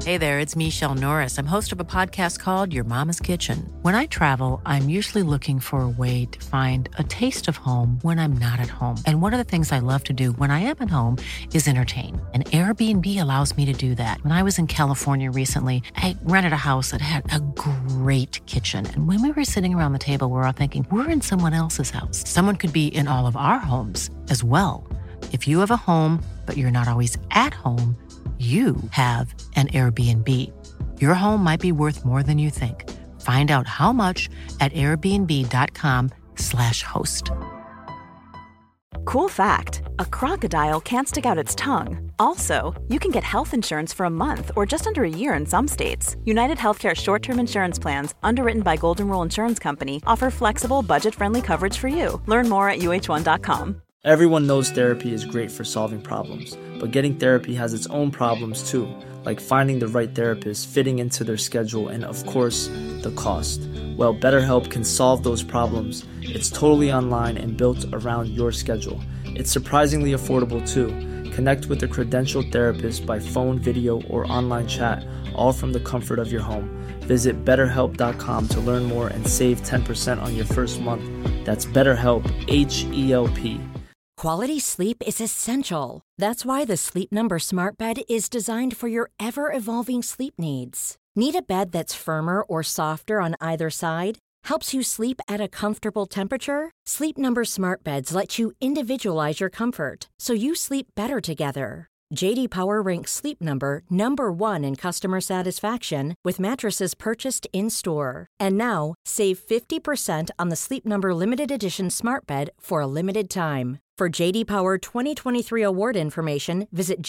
Hey there, it's Michelle Norris. I'm host of a podcast called Your Mama's Kitchen. When I travel, I'm usually looking for a way to find a taste of home when I'm not at home. And one of the things I love to do when I am at home is entertain. And Airbnb allows me to do that. When I was in California recently, I rented a house that had a great kitchen. And when we were sitting around the table, we were all thinking, we're in someone else's house. Someone could be in all of our homes as well. If you have a home, but you're not always at home, you have an Airbnb. Your home might be worth more than you think. Find out how much at airbnb.com/host. Cool fact, a crocodile can't stick out its tongue. Also, you can get health insurance for a month or just under a year in some states. United Healthcare short-term insurance plans, underwritten by Golden Rule Insurance Company, offer flexible, budget-friendly coverage for you. Learn more at uh1.com. Everyone knows therapy is great for solving problems, but getting therapy has its own problems too, like finding the right therapist, fitting into their schedule, and of course, the cost. Well, BetterHelp can solve those problems. It's totally online and built around your schedule. It's surprisingly affordable too. Connect with a credentialed therapist by phone, video, or online chat, all from the comfort of your home. Visit BetterHelp.com to learn more and save 10% on your first month. That's BetterHelp, H-E-L-P. Quality sleep is essential. That's why the Sleep Number Smart Bed is designed for your ever-evolving sleep needs. Need a bed that's firmer or softer on either side? Helps you sleep at a comfortable temperature? Sleep Number Smart Beds let you individualize your comfort, so you sleep better together. J.D. Power ranks Sleep Number number 1 in customer satisfaction with mattresses purchased in-store. And now, save 50% on the Sleep Number Limited Edition Smart Bed for a limited time. For J.D. Power 2023 award information, visit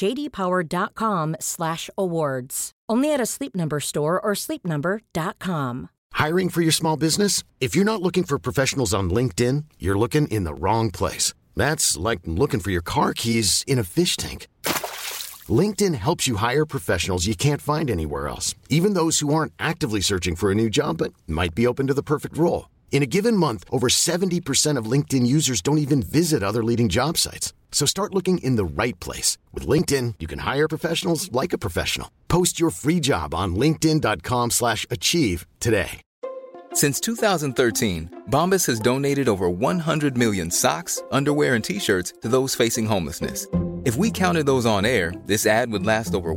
jdpower.com/awards. Only at a Sleep Number store or sleepnumber.com. Hiring for your small business? If you're not looking for professionals on LinkedIn, you're looking in the wrong place. That's like looking for your car keys in a fish tank. LinkedIn helps you hire professionals you can't find anywhere else, even those who aren't actively searching for a new job but might be open to the perfect role. In a given month, over 70% of LinkedIn users don't even visit other leading job sites. So start looking in the right place. With LinkedIn, you can hire professionals like a professional. Post your free job on linkedin.com/achieve today. Since 2013, Bombas has donated over 100 million socks, underwear, and T-shirts to those facing homelessness. If we counted those on air, this ad would last over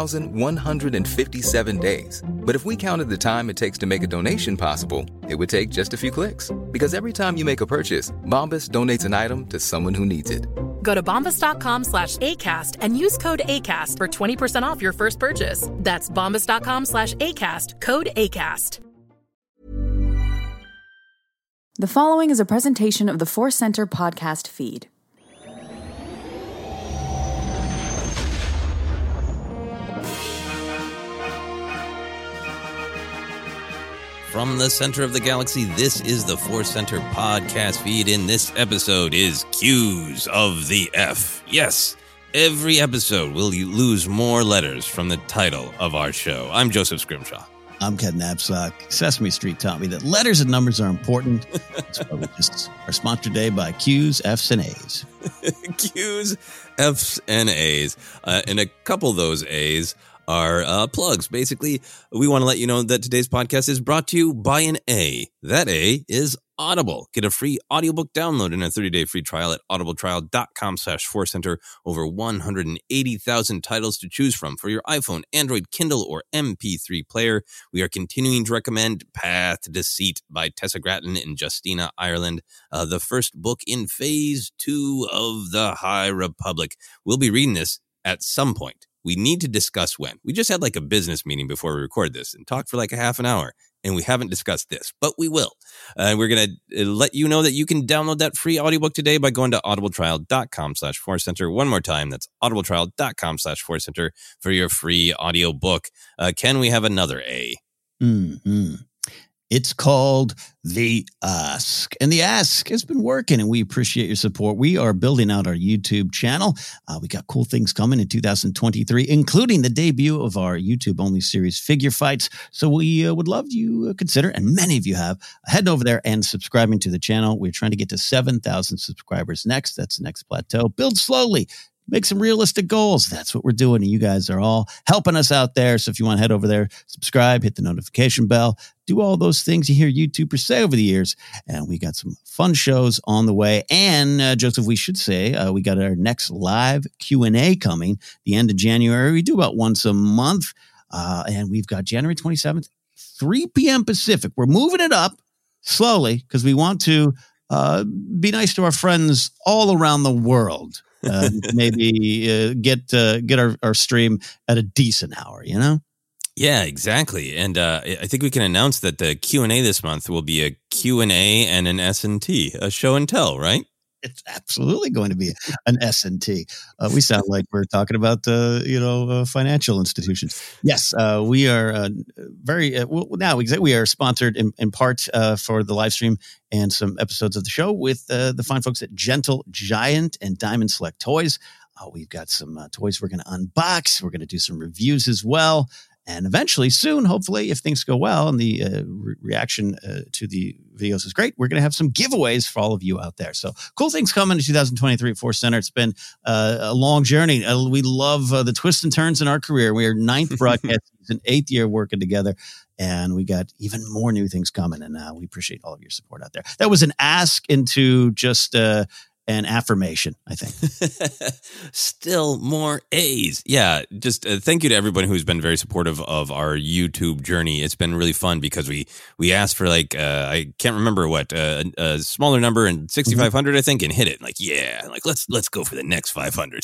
1,157 days. But if we counted the time it takes to make a donation possible, it would take just a few clicks. Because every time you make a purchase, Bombas donates an item to someone who needs it. Go to bombas.com/ACAST and use code ACAST for 20% off your first purchase. That's bombas.com/ACAST, code ACAST. The following is a presentation of the Force Center podcast feed. From the center of the galaxy, this is the Force Center podcast feed. In this episode is Q's of the F. Yes, every episode will lose more letters from the title of our show. I'm Joseph Scrimshaw. I'm Ken Knapsack. Sesame Street taught me that letters and numbers are important. That's why we just are sponsored today by Q's, F's, and A's. Q's, F's, and A's. And a couple of those A's are plugs. Basically, we want to let you know that today's podcast is brought to you by an A. That A is Audible. Get a free audiobook download and a 30-day free trial at audibletrial.com/forcecenter. Over 180,000 titles to choose from for your iPhone, Android, Kindle, or MP3 player. We are continuing to recommend Path to Deceit by Tessa Gratton and Justina Ireland, the first book in Phase 2 of the High Republic. We'll be reading this at some point. We need to discuss when. We just had like a business meeting before we record this and talked for like a half an hour, and we haven't discussed this, but we will. We're going to let you know that you can download that free audiobook today by going to audibletrial.com/forcecenter. One more time, that's audibletrial.com/forcecenter for your free audiobook. Ken, we have another A. Mm-hmm. It's called The Ask. And The Ask has been working, and we appreciate your support. We are building out our YouTube channel. We got cool things coming in 2023, including the debut of our YouTube-only series, Figure Fights. So we would love you consider, and many of you have, heading over there and subscribing to the channel. We're trying to get to 7,000 subscribers next. That's the next plateau. Build slowly. make some realistic goals. That's what we're doing. And you guys are all helping us out there. So if you want to head over there, subscribe, hit the notification bell, do all those things you hear YouTubers say over the years. And we got some fun shows on the way. And Joseph, we should say we got our next live Q&A coming the end of January. We do about once a month. And we've got January 27th, 3 p.m. Pacific. We're moving it up slowly because we want to be nice to our friends all around the world. Maybe get our stream at a decent hour, you know? Yeah, exactly. And I think we can announce that the Q&A this month will be a Q&A and an S&T, a show and tell, right? It's absolutely going to be an S&T. We sound like we're talking about, financial institutions. Yes, we are we are sponsored in part for the live stream and some episodes of the show with the fine folks at Gentle Giant and Diamond Select Toys. We've got some toys we're going to unbox. We're going to do some reviews as well. And eventually, soon, hopefully, if things go well and the reaction to the videos is great, we're going to have some giveaways for all of you out there. So cool things coming in 2023 at Force Center. It's been a long journey. We love the twists and turns in our career. We are 9th broadcast season, 8th year working together. And we got even more new things coming. And we appreciate all of your support out there. That was an ask into just an affirmation, I think. Still more A's. Yeah, just thank you to everybody who's been very supportive of our YouTube journey. It's been really fun because we asked for I can't remember what, a smaller number and 6,500, I think, and hit it. Let's go for the next 500.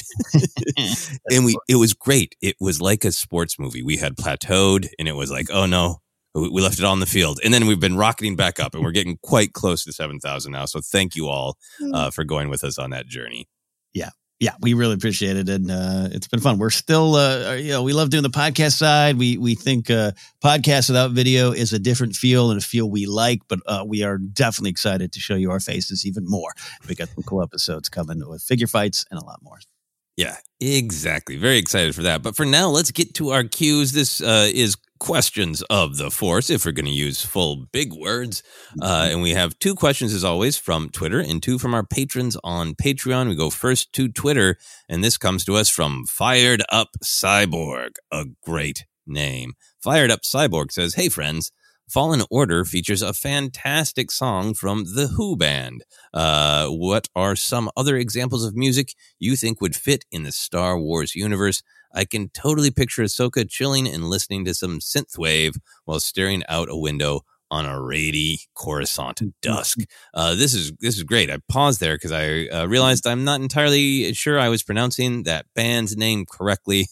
And it was great. It was like a sports movie. We had plateaued and it was like, oh no. We left it all on the field, and then we've been rocketing back up, and we're getting quite close to 7,000 now. So thank you all for going with us on that journey. Yeah, we really appreciate it, and it's been fun. We're still, we love doing the podcast side. We think podcast without video is a different feel and a feel we like, but we are definitely excited to show you our faces even more. We got some cool episodes coming with figure fights and a lot more. Yeah, exactly. Very excited for that. But for now, let's get to our cues. This is questions of the Force, if we're going to use full big words. And we have 2 questions, as always, from Twitter and 2 from our patrons on Patreon. We go first to Twitter, and this comes to us from Fired Up Cyborg, a great name. Fired Up Cyborg says, "Hey, friends. Fallen Order features a fantastic song from The Who Band. What are some other examples of music you think would fit in the Star Wars universe? I can totally picture Ahsoka chilling and listening to some synthwave while staring out a window on a rady Coruscant dusk." This is great. I paused there because I realized I'm not entirely sure I was pronouncing that band's name correctly.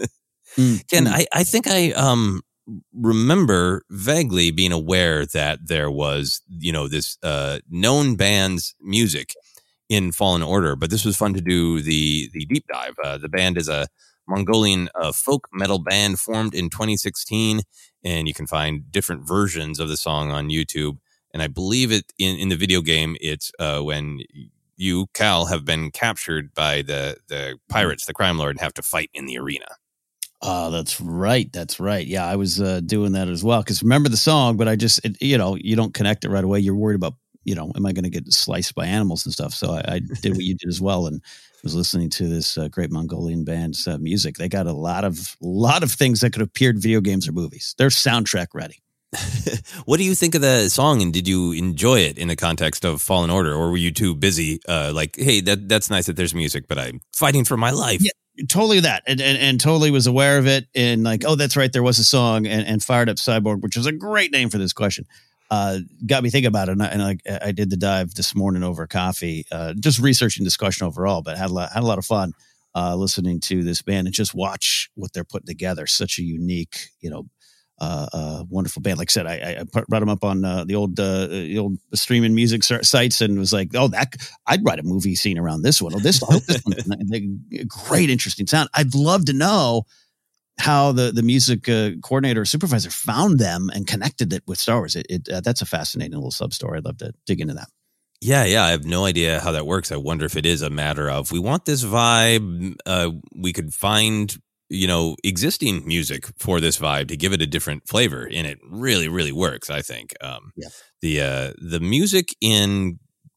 Ken, I think I remember vaguely being aware that there was, this known band's music in Fallen Order, but this was fun to do the deep dive. The band is a Mongolian folk metal band formed in 2016, and you can find different versions of the song on YouTube. And I believe it in the video game, it's when you, Cal, have been captured by the pirates, the crime lord, and have to fight in the arena. Oh, that's right. Yeah, I was doing that as well. Because remember the song, but I just, you don't connect it right away. You're worried about, am I going to get sliced by animals and stuff? So I did what you did as well, and was listening to this great Mongolian band's music. They got a lot of things that could have appeared in video games or movies. They're soundtrack ready. What do you think of the song, and did you enjoy it in the context of Fallen Order, or were you too busy? Hey, that's nice that there's music, but I'm fighting for my life. Yeah. Totally that, and totally was aware of it, and oh, that's right, there was a song, and Fired Up Cyborg, which is a great name for this question, got me thinking about it, and I did the dive this morning over coffee, just researching discussion overall, but had a lot of fun listening to this band and just watch what they're putting together. Such a unique, wonderful band. Like I said, I brought them up on the old streaming music sites and was like, oh, I'd write a movie scene around this one. I hope this one, great, interesting sound. I'd love to know how the music coordinator or supervisor found them and connected it with Star Wars. That's a fascinating little sub story. I'd love to dig into that. Yeah. I have no idea how that works. I wonder if it is a matter of, we want this vibe. We could find, existing music for this vibe to give it a different flavor, and it really, really works. I think. The music in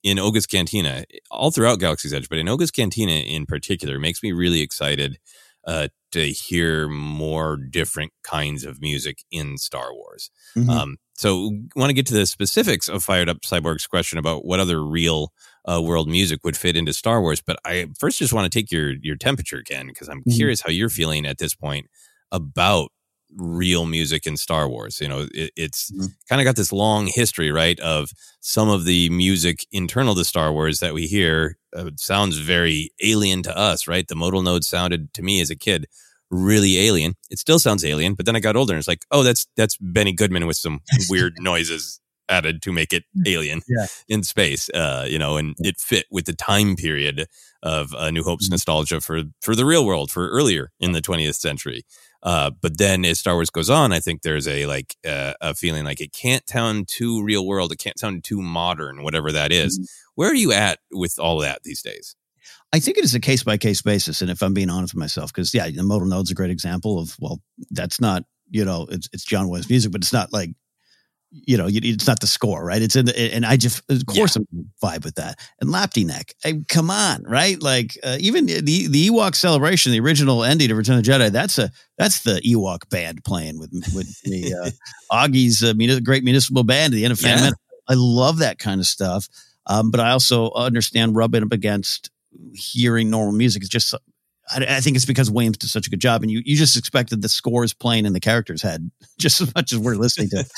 in Oga's Cantina, all throughout Galaxy's Edge, but in Oga's Cantina in particular, makes me really excited to hear more different kinds of music in Star Wars. Mm-hmm. So want to get to the specifics of Fired Up Cyborg's question about what other real world music would fit into Star Wars. But I first just want to take your temperature, Ken, because I'm curious how you're feeling at this point about real music in Star Wars. You know, it's kind of got this long history, right, of some of the music internal to Star Wars that we hear sounds very alien to us, right? The modal node sounded to me as a kid really alien. It still sounds alien, but then I got older and it's like, oh, that's Benny Goodman with some weird noises added to make it alien in space, you know, and it fit with the time period of New Hope's nostalgia for the real world, for earlier in the 20th century. But then as Star Wars goes on, I think there's a feeling like it can't sound too real world. It can't sound too modern, whatever that is. Where are you at with all of that these days? I think it is a case by case basis. And if I'm being honest with myself, because the modal node's a great example of, well, that's not, you know, it's John Williams music, but it's not like, you know, it's not the score, right? It's in the, and I just, of course, I'm vibe with that. And Lapti Neck, come on, right? Like even the Ewok Celebration, the original ending to Return of the Jedi, that's the Ewok band playing with the Augie's great municipal band at the end of Phantom Menace. I love that kind of stuff, but I also understand rubbing up against hearing normal music. It's just, I think it's because Williams did such a good job, and you just expected the scores playing in the character's head just as much as we're listening to.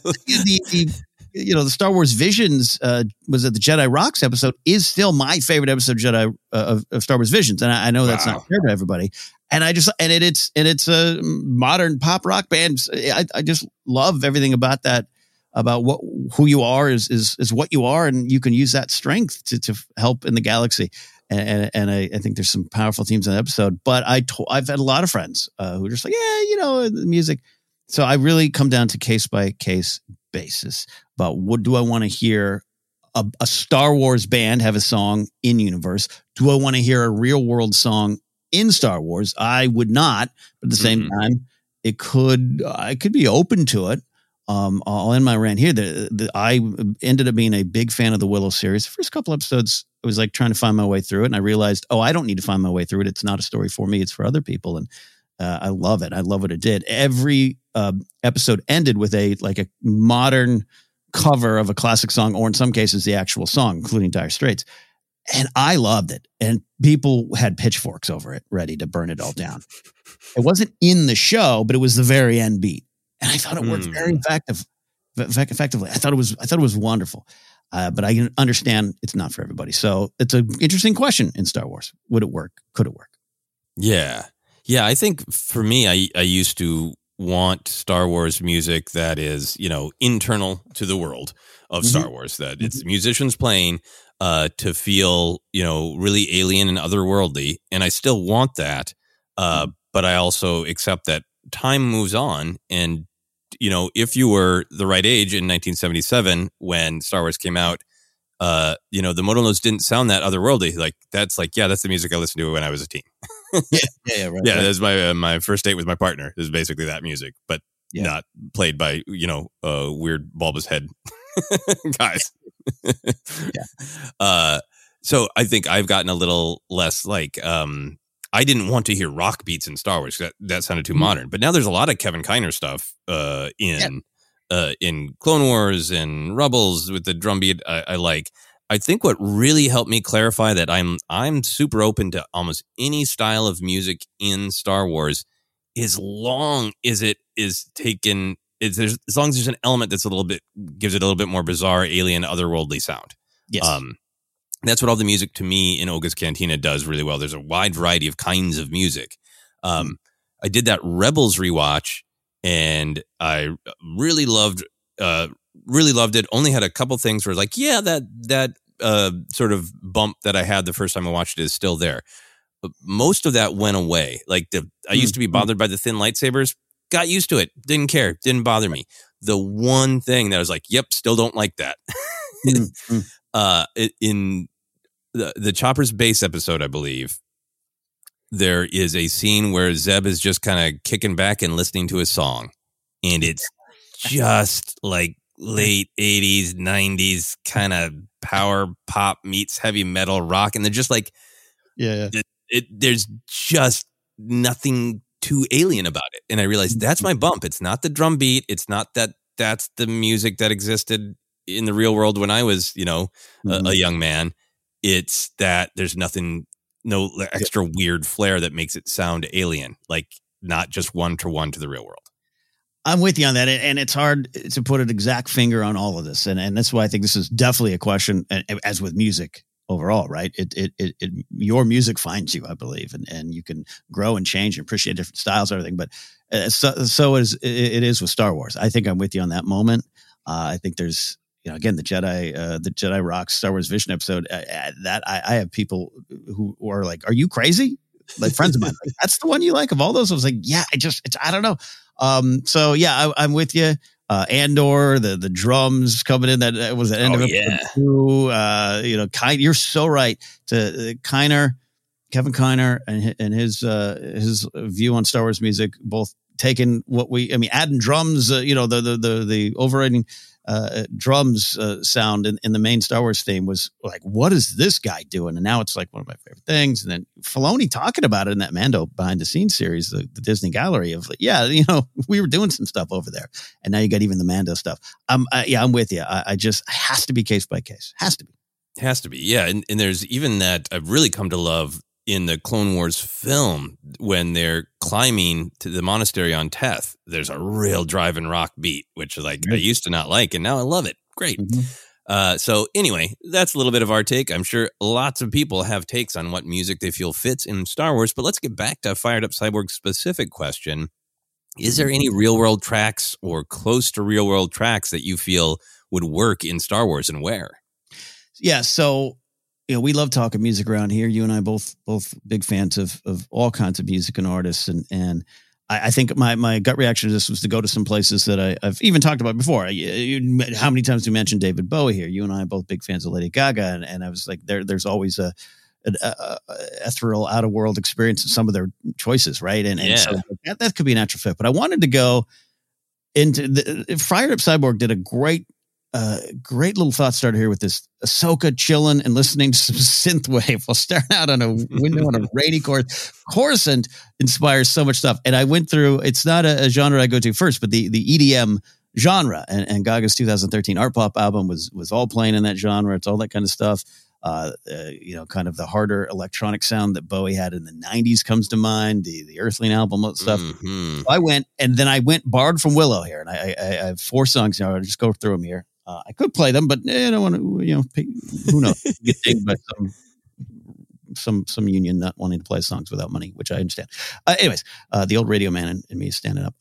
The Star Wars Visions was it the Jedi Rocks episode is still my favorite episode of Star Wars Visions, and I know that's not fair to everybody. And it's a modern pop rock band. I just love everything about that. About who you are is what you are, and you can use that strength to help in the galaxy. And I think there's some powerful themes in the episode, but I've had a lot of friends who are just like, the music. So I really come down to case by case basis about what do I want to hear a Star Wars band have a song in universe? Do I want to hear a real world song in Star Wars? I would not, but at the same time, I could be open to it. I'll end my rant here. I ended up being a big fan of the Willow series. The first couple episodes, I was like trying to find my way through it, and I realized, I don't need to find my way through it. It's not a story for me; it's for other people, and I love it. I love what it did. Every episode ended with a modern cover of a classic song, or in some cases, the actual song, including Dire Straits. And I loved it. And people had pitchforks over it, ready to burn it all down. It wasn't in the show, but it was the very end beat. And I thought it worked very effectively. I thought it was wonderful. But I can understand it's not for everybody. So it's an interesting question in Star Wars. Would it work? Could it work? Yeah. Yeah. I think for me, I used to want Star Wars music that is, internal to the world of Star Wars, that it's musicians playing to feel, really alien and otherworldly. And I still want that. But I also accept that time moves on, and if you were the right age in 1977 when Star Wars came out, the modal notes didn't sound that otherworldly. That's the music I listened to when I was a teen. Right. That's my first date with my partner is basically that music, but not played by weird bulbous head guys. So I think I've gotten a little less I didn't want to hear rock beats in Star Wars. That sounded too modern. But now there's a lot of Kevin Kiner stuff in Clone Wars and Rebels with the drum beat. I like. I think what really helped me clarify that I'm super open to almost any style of music in Star Wars, as long as it is taken. As long as there's an element that's gives it a little bit more bizarre, alien, otherworldly sound. Yes. That's what all the music to me in Oga's Cantina does really well. There's a wide variety of kinds of music. I did that Rebels rewatch, and I really loved it. Only had a couple things where that sort of bump that I had the first time I watched it is still there. But most of that went away. I used to be bothered by the thin lightsabers. Got used to it. Didn't care. Didn't bother me. The one thing that I was like, yep, still don't like that. In the Chopper's Base episode, I believe, there is a scene where Zeb is just kind of kicking back and listening to his song. And it's just late 80s, 90s kind of power pop meets heavy metal rock. And they're just like, there's just nothing too alien about it. And I realized that's my bump. It's not the drum beat. It's not that's the music that existed in the real world when I was, a young man. It's that there's no extra weird flair that makes it sound alien, like not just one-to-one to the real world. I'm with you on that, and it's hard to put an exact finger on all of this, and that's why I think this is definitely a question. As with music overall, right? Your music finds you, I believe, and you can grow and change and appreciate different styles, and everything. But so it is with Star Wars. I think I'm with you on that moment. I think there's, again, the Jedi Rock Star Wars Vision episode. That I have people who are like, "Are you crazy?" Like friends of mine, like, that's the one you like of all those. I was like, yeah, I don't know. So yeah, I'm with you. Andor, the drums coming in, that was the end of it. Yeah. You're so right. To Kevin Kiner and his view on Star Wars music, both taking adding drums, the overriding drums sound in the main Star Wars theme was like, what is this guy doing? And now it's like one of my favorite things. And then Filoni talking about it in that Mando behind the scenes series, the Disney Gallery of like, we were doing some stuff over there, and now you got even the Mando stuff. I'm with you. I just has to be case by case. Has to be. Yeah. And there's even that I've really come to love in the Clone Wars film when they're climbing to the monastery on Teth. There's a real drive and rock beat, which I used to not like, and now I love it. Great. Mm-hmm. So anyway, that's a little bit of our take. I'm sure lots of people have takes on what music they feel fits in Star Wars, but let's get back to Fired Up Cyborg's specific question. Is there any real world tracks or close to real world tracks that you feel would work in Star Wars, and where? Yeah. So, we love talking music around here. You and I both big fans of all kinds of music and artists. And I think my gut reaction to this was to go to some places that I've even talked about before. How many times we mentioned David Bowie here? You and I are both big fans of Lady Gaga. And I was like, there's always an ethereal out of world experience in some of their choices. Right. And so that could be a natural fit, but I wanted to go into Fired Up Cyborg did a great little thought starter here with this Ahsoka chilling and listening to some synthwave while staring out on a window on a rainy course. Coruscant inspires so much stuff. And I went through, it's not a genre I go to first, but the EDM genre, and Gaga's 2013 art pop album was all playing in that genre. It's all that kind of stuff. Kind of the harder electronic sound that Bowie had in the 90s comes to mind, the Earthling album, all that stuff. Mm-hmm. So I went borrowed from Willow here, and I have 4 songs now. I'll just go through them here. I could play them, but I don't want to, who knows? Get dinged by some union not wanting to play songs without money, which I understand. Anyways, the old radio man in me is standing up.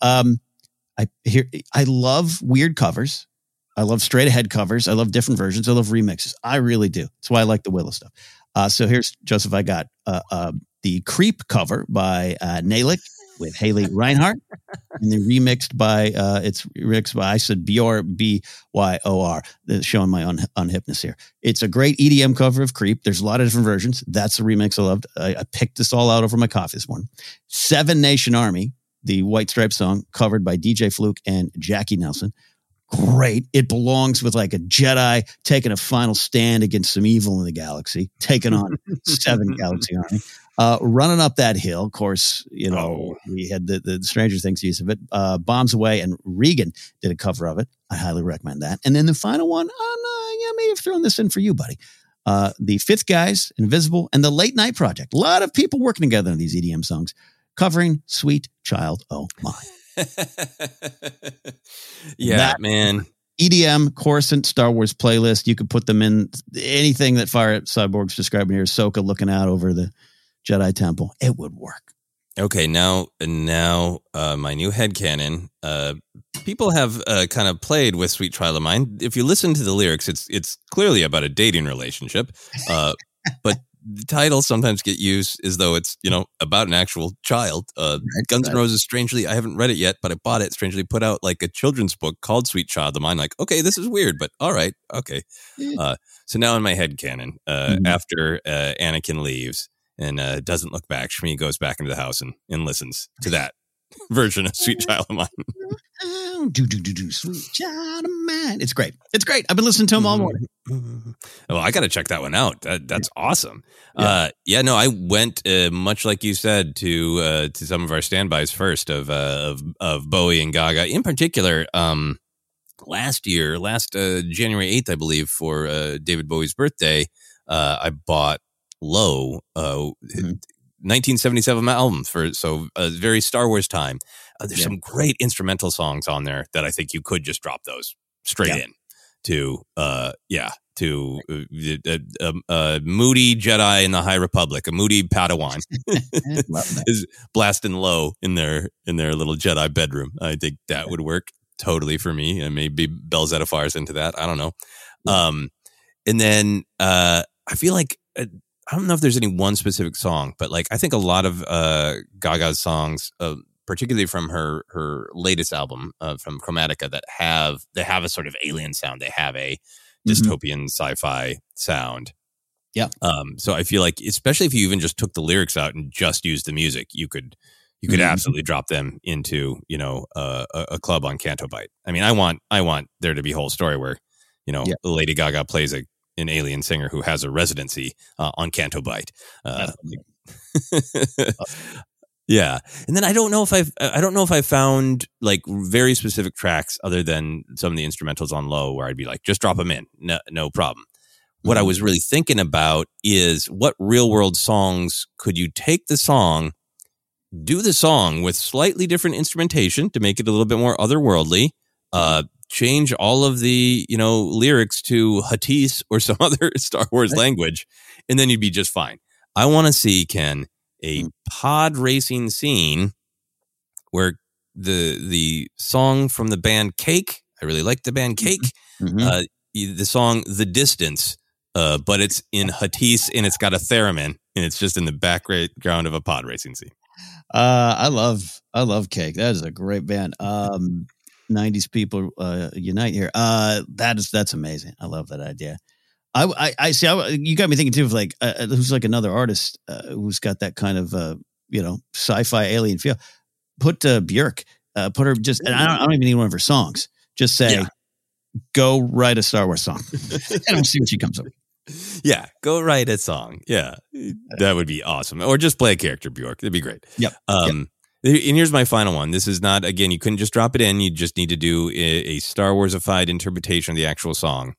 I love weird covers. I love straight ahead covers. I love different versions. I love remixes. I really do. That's why I like the Willow stuff. So here's, Joseph, I got the Creep cover by Nalick with Haley Reinhart, and then remixed by I said Byor, B-Y-O-R, showing my unhipness here. It's a great EDM cover of Creep. There's a lot of different versions. That's the remix I loved. I picked this all out over my coffee this morning. Seven Nation Army, the White Stripes song, covered by DJ Fluke and Jackie Nelson. Great. It belongs with like a Jedi taking a final stand against some evil in the galaxy, taking on 7 Galaxy Army. Running Up That Hill, of course, we had the Stranger Things use of it. Bombs Away, and Regan did a cover of it. I highly recommend that. And then the final one, I may have thrown this in for you, buddy. The Fifth Guys, Invisible, and the Late Night Project. A lot of people working together on these EDM songs, covering Sweet Child O' Mine. Man. EDM, Coruscant, Star Wars playlist. You could put them in anything that Fire Cyborg's describing here. Ahsoka looking out over the Jedi Temple. It would work. Okay, now my new headcanon. People have kind of played with Sweet Child of Mine. If you listen to the lyrics, it's clearly about a dating relationship. But the titles sometimes get used as though it's, about an actual child. Guns N' Roses, strangely, I haven't read it yet, but I bought it, strangely put out like a children's book called Sweet Child of Mine. Like, okay, this is weird, but all right, okay. So now in my headcanon, after Anakin leaves and doesn't look back, Shmi goes back into the house and listens to that version of Sweet Child of Mine. Sweet Child of Mine. It's great. It's great. I've been listening to him all morning. Well, I got to check that one out. That's awesome. Yeah. No, I went much like you said to some of our standbys first of Bowie and Gaga in particular. Last January 8th, I believe, for David Bowie's birthday, I bought Low, 1977 album so very Star Wars time. There's some great instrumental songs on there that I think you could just drop those straight in to moody Jedi in the High Republic, a moody Padawan is blasting Low in their little Jedi bedroom. I think that would work totally for me, and maybe Belzetta fires into that. I don't know. And then I feel like I don't know if there's any one specific song, but like I think a lot of Gaga's songs, particularly from her latest album, from Chromatica, that have a sort of alien sound. They have a dystopian sci-fi sound. Yeah. So I feel like, especially if you even just took the lyrics out and just used the music, you could absolutely drop them into, a club on Canto Bight. I mean, I want there to be a whole story where, Lady Gaga plays an alien singer who has a residency on Canto Bight. Yeah. And then I don't know if I found like very specific tracks other than some of the instrumentals on Low where I'd be like, just drop them in. No problem. What I was really thinking about is what real world songs could you take the song, do the song with slightly different instrumentation to make it a little bit more otherworldly, change all of the, lyrics to Huttese or some other Star Wars language, and then you'd be just fine. I want to see, Ken, a pod racing scene where the song from the band Cake, I really like the band Cake, the song The Distance, but it's in Huttese and it's got a theremin and it's just in the background of a pod racing scene. I love Cake. That is a great band. 90s people unite here. That's amazing. I love that idea. I see. You got me thinking too of like who's like another artist who's got that kind of sci-fi alien feel. Put Björk. Put her just. And I don't even need one of her songs. Just say, go write a Star Wars song, and we'll see what she comes up with. Yeah, go write a song. Yeah, that would be awesome. Or just play a character, Björk. That'd be great. Yep. And here's my final one. This is not, again, you couldn't just drop it in. You just need to do a Star Wars-ified interpretation of the actual song.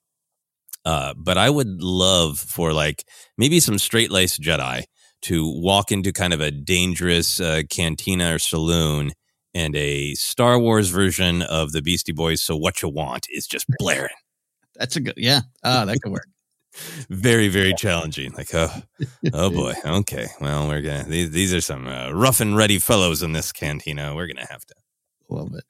But I would love for like maybe some straight-laced Jedi to walk into kind of a dangerous cantina or saloon, and a Star Wars version of the Beastie Boys' So What You Want is just blaring. That's a good, that could work. Very, very challenging. Like, oh boy. Okay. Well, we're going to, these are some rough and ready fellows in this cantina. We're going to have to. Love it.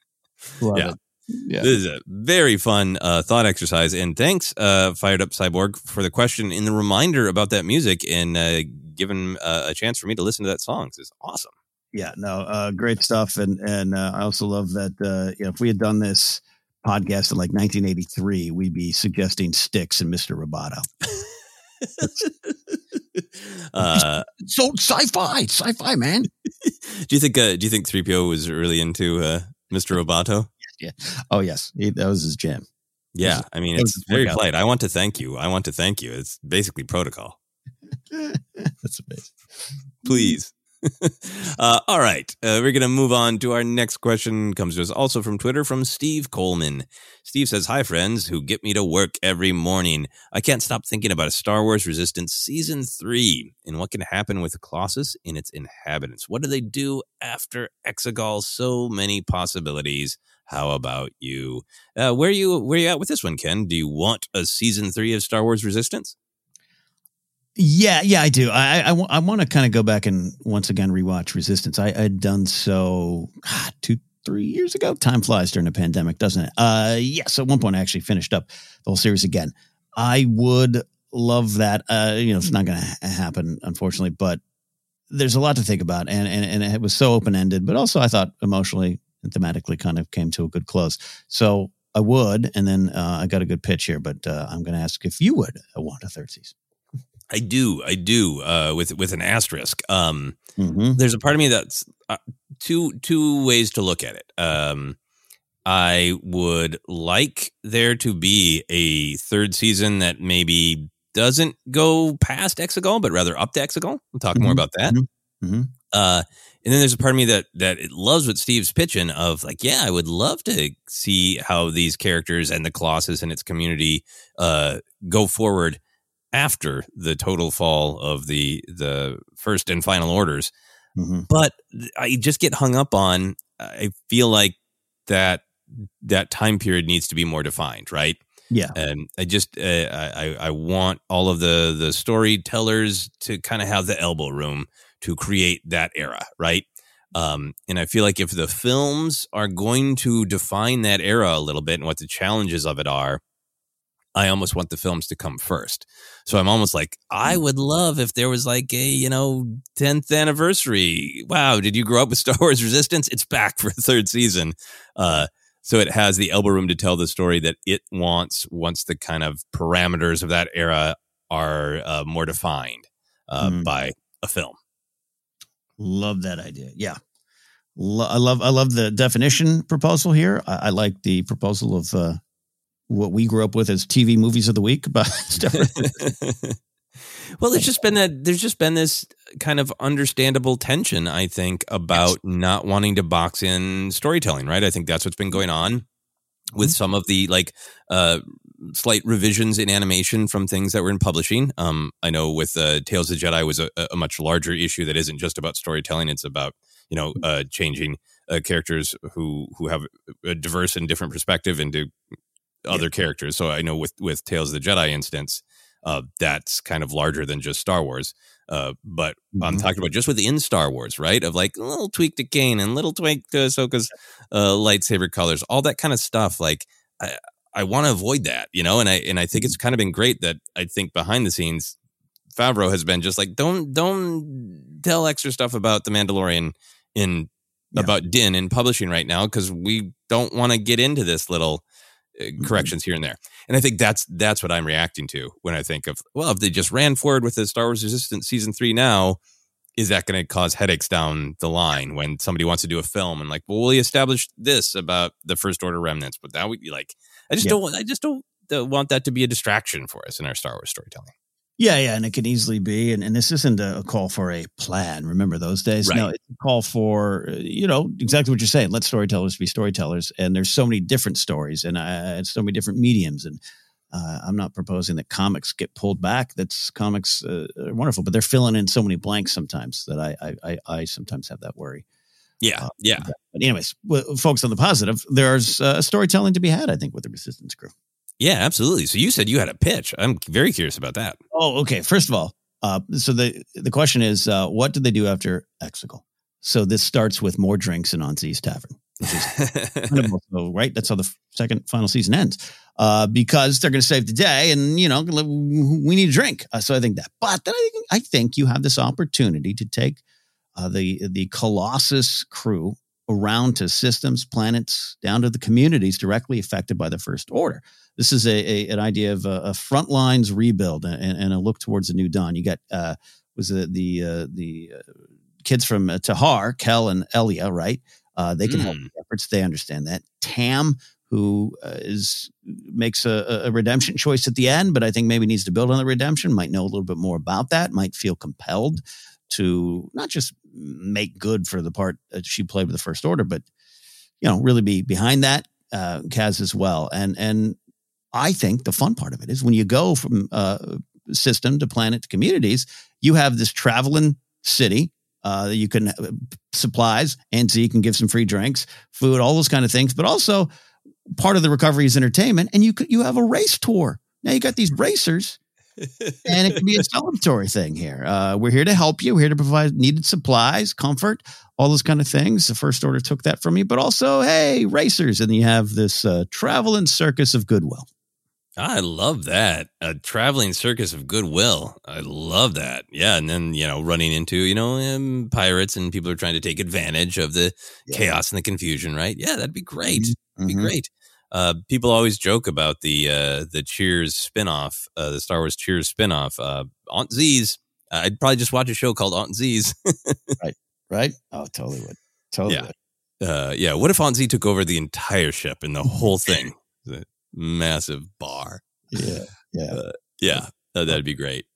Yeah. This is a very fun thought exercise. And thanks, Fired Up Cyborg, for the question and the reminder about that music and giving a chance for me to listen to that song. This is awesome. Yeah, no, great stuff. And I also love that, if we had done this podcast in like 1983, we'd be suggesting Styx and Mr. Roboto. So sci-fi, man. Do you think 3PO was really into Mr. Roboto? Yeah. Oh yes, that was his jam. Yeah, I mean, it's very polite. I want to thank you. It's basically protocol. That's amazing. Please. All right. We're going to move on to our next question. Comes to us also from Twitter from Steve Coleman. Steve says, "Hi, friends who get me to work every morning. I can't stop thinking about a Star Wars Resistance Season 3 and what can happen with Colossus and its inhabitants. What do they do after Exegol? So many possibilities. How about you?" Where you at with this one, Ken? Do you want a Season 3 of Star Wars Resistance? Yeah, I do. I want to kind of go back and once again rewatch Resistance. I had done so 2-3 years ago. Time flies during the pandemic, doesn't it? So at one point I actually finished up the whole series again. I would love that. It's not going to happen, unfortunately, but there's a lot to think about, and it was so open ended, but also I thought emotionally and thematically kind of came to a good close. So I would, and then I got a good pitch here, but I'm going to ask if you would want a third season. I do. With an asterisk. There's a part of me that's two ways to look at it. I would like there to be a third season that maybe doesn't go past Exegol, but rather up to Exegol. We'll talk more about that. And then there's a part of me that it loves what Steve's pitching of like, yeah, I would love to see how these characters and the Colossus and its community go forward after the total fall of the first and final orders. But I just get hung up on, I feel like that time period needs to be more defined, right? Yeah. And I just I want all of the storytellers to kind of have the elbow room to create that era, right? And I feel like if the films are going to define that era a little bit and what the challenges of it are, I almost want the films to come first. So I'm almost like, I would love if there was like a, 10th anniversary. Wow, did you grow up with Star Wars Resistance? It's back for a third season. So it has the elbow room to tell the story that it wants once the kind of parameters of that era are more defined by a film. Love that idea. Yeah. I love the definition proposal here. I like the proposal of what we grew up with as TV movies of the week about Star Wars. Well, there's just been this kind of understandable tension, I think, about not wanting to box in storytelling, right? I think that's what's been going on with some of the slight revisions in animation from things that were in publishing. I know with Tales of the Jedi was a much larger issue that isn't just about storytelling. It's about, changing characters who have a diverse and different perspective into other characters. So I know with Tales of the Jedi instance, that's kind of larger than just Star Wars. But I'm talking about just within Star Wars, right? Of like a little tweak to Kanan and little tweak to Ahsoka's lightsaber colors, all that kind of stuff. Like I want to avoid that, and I think it's kind of been great that I think behind the scenes, Favreau has been just like, don't tell extra stuff about The Mandalorian about Din in publishing right now, because we don't want to get into this little corrections here and there. And I think that's what I'm reacting to when I think of, well, if they just ran forward with the Star Wars Resistance season 3 now, is that going to cause headaches down the line when somebody wants to do a film and like, well, we established this about the First Order remnants, but that would be like, I just don't want that to be a distraction for us in our Star Wars storytelling. Yeah, and it can easily be, and this isn't a call for a plan. Remember those days? Right. No, it's a call for, exactly what you're saying. Let storytellers be storytellers, and there's so many different stories and so many different mediums, and I'm not proposing that comics get pulled back. Comics are wonderful, but they're filling in so many blanks sometimes that I sometimes have that worry. Yeah. But anyways, folks, on the positive, there's storytelling to be had, I think, with the Resistance crew. Yeah, absolutely. So you said you had a pitch. I'm very curious about that. Oh, okay. First of all, so the question is, what did they do after Exegol? So this starts with more drinks in Aunt Z's Tavern, which is incredible. So, right? That's how the second final season ends, because they're going to save the day, and we need a drink. So I think that. But then I think you have this opportunity to take the Colossus crew around to systems, planets, down to the communities directly affected by the First Order. This is an idea of a front lines rebuild and a look towards a new dawn. You got the kids from Tahar, Kel and Elia, right? They can help the efforts. They understand that. Tam, who makes a redemption choice at the end, but I think maybe needs to build on the redemption, might know a little bit more about that, might feel compelled to not just make good for the part that she played with the First Order, but really be behind that. Kaz as well, and I think the fun part of it is when you go from system to planet to communities, you have this traveling city. You can supplies, and so you can give some free drinks, food, all those kind of things. But also part of the recovery is entertainment, and you have a race tour. Now you got these racers, and it can be a celebratory thing here. We're here to help you. We're here to provide needed supplies, comfort, all those kind of things. The First Order took that from you, but also, hey, racers, and you have this traveling circus of goodwill. I love that. A traveling circus of goodwill. I love that. Yeah. And then, running into, pirates and people are trying to take advantage of the chaos and the confusion, right? Yeah, that'd be great. That'd be great. People always joke about the Cheers spinoff, the Star Wars Cheers spinoff. Aunt Z's. I'd probably just watch a show called Aunt Z's. Right. right? Oh, totally would. Totally would. Yeah. What if Hansi took over the entire ship and the whole thing? The massive bar. Yeah. That'd be great.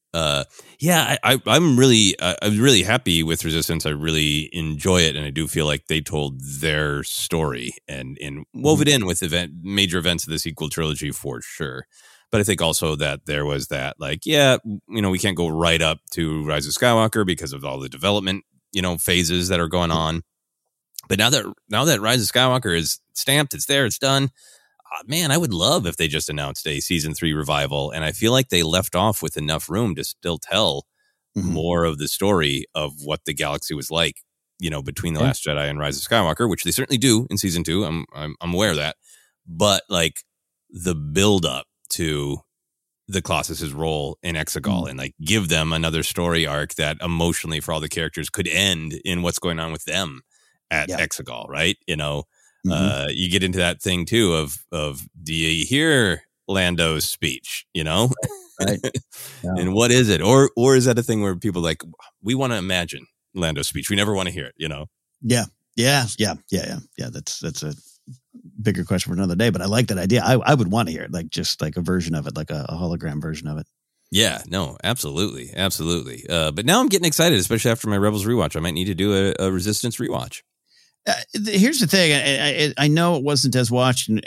I'm really happy with Resistance. I really enjoy it, and I do feel like they told their story and wove it in with major events of the sequel trilogy for sure. But I think also that there was that, like, we can't go right up to Rise of Skywalker because of all the development, phases that are going on. But now that Rise of Skywalker is stamped, it's there, it's done. Man, I would love if they just announced a season 3 revival. And I feel like they left off with enough room to still tell more of the story of what the galaxy was like, between The Last Jedi and Rise of Skywalker, which they certainly do in season 2. I'm aware of that. But like the build up to the Colossus's role in Exegol and like give them another story arc that emotionally for all the characters could end in what's going on with them at Exegol, right? You get into that thing too of do you hear Lando's speech, Right. Yeah. And what is it? Or is that a thing where people like, we want to imagine Lando's speech, we never want to hear it, Yeah. That's a bigger question for another day, but I like that idea. I would want to hear it, like just like a version of it, like a hologram version of it. Yeah, no, absolutely. But now I'm getting excited, especially after my Rebels rewatch. I might need to do a Resistance rewatch. Here's the thing. I know it wasn't as watched, and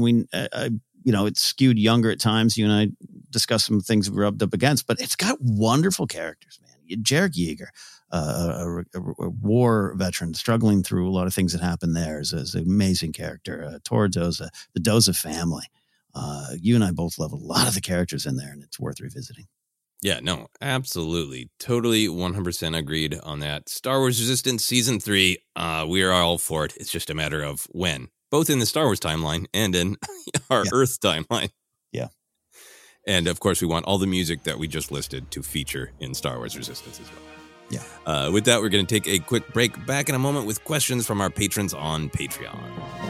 it's skewed younger at times. You and I discussed some things we rubbed up against, but it's got wonderful characters, man. Jarek Yeager, a war veteran struggling through a lot of things that happened there, is an amazing character. Tor Doza, the Doza family. You and I both love a lot of the characters in there, and it's worth revisiting. Yeah, no, absolutely. Totally 100% agreed on that. Star Wars Resistance Season 3, we are all for it. It's just a matter of when, both in the Star Wars timeline and in our Earth timeline. Yeah. And, of course, we want all the music that we just listed to feature in Star Wars Resistance as well. Yeah. With that, we're going to take a quick break. Back in a moment with questions from our patrons on Patreon.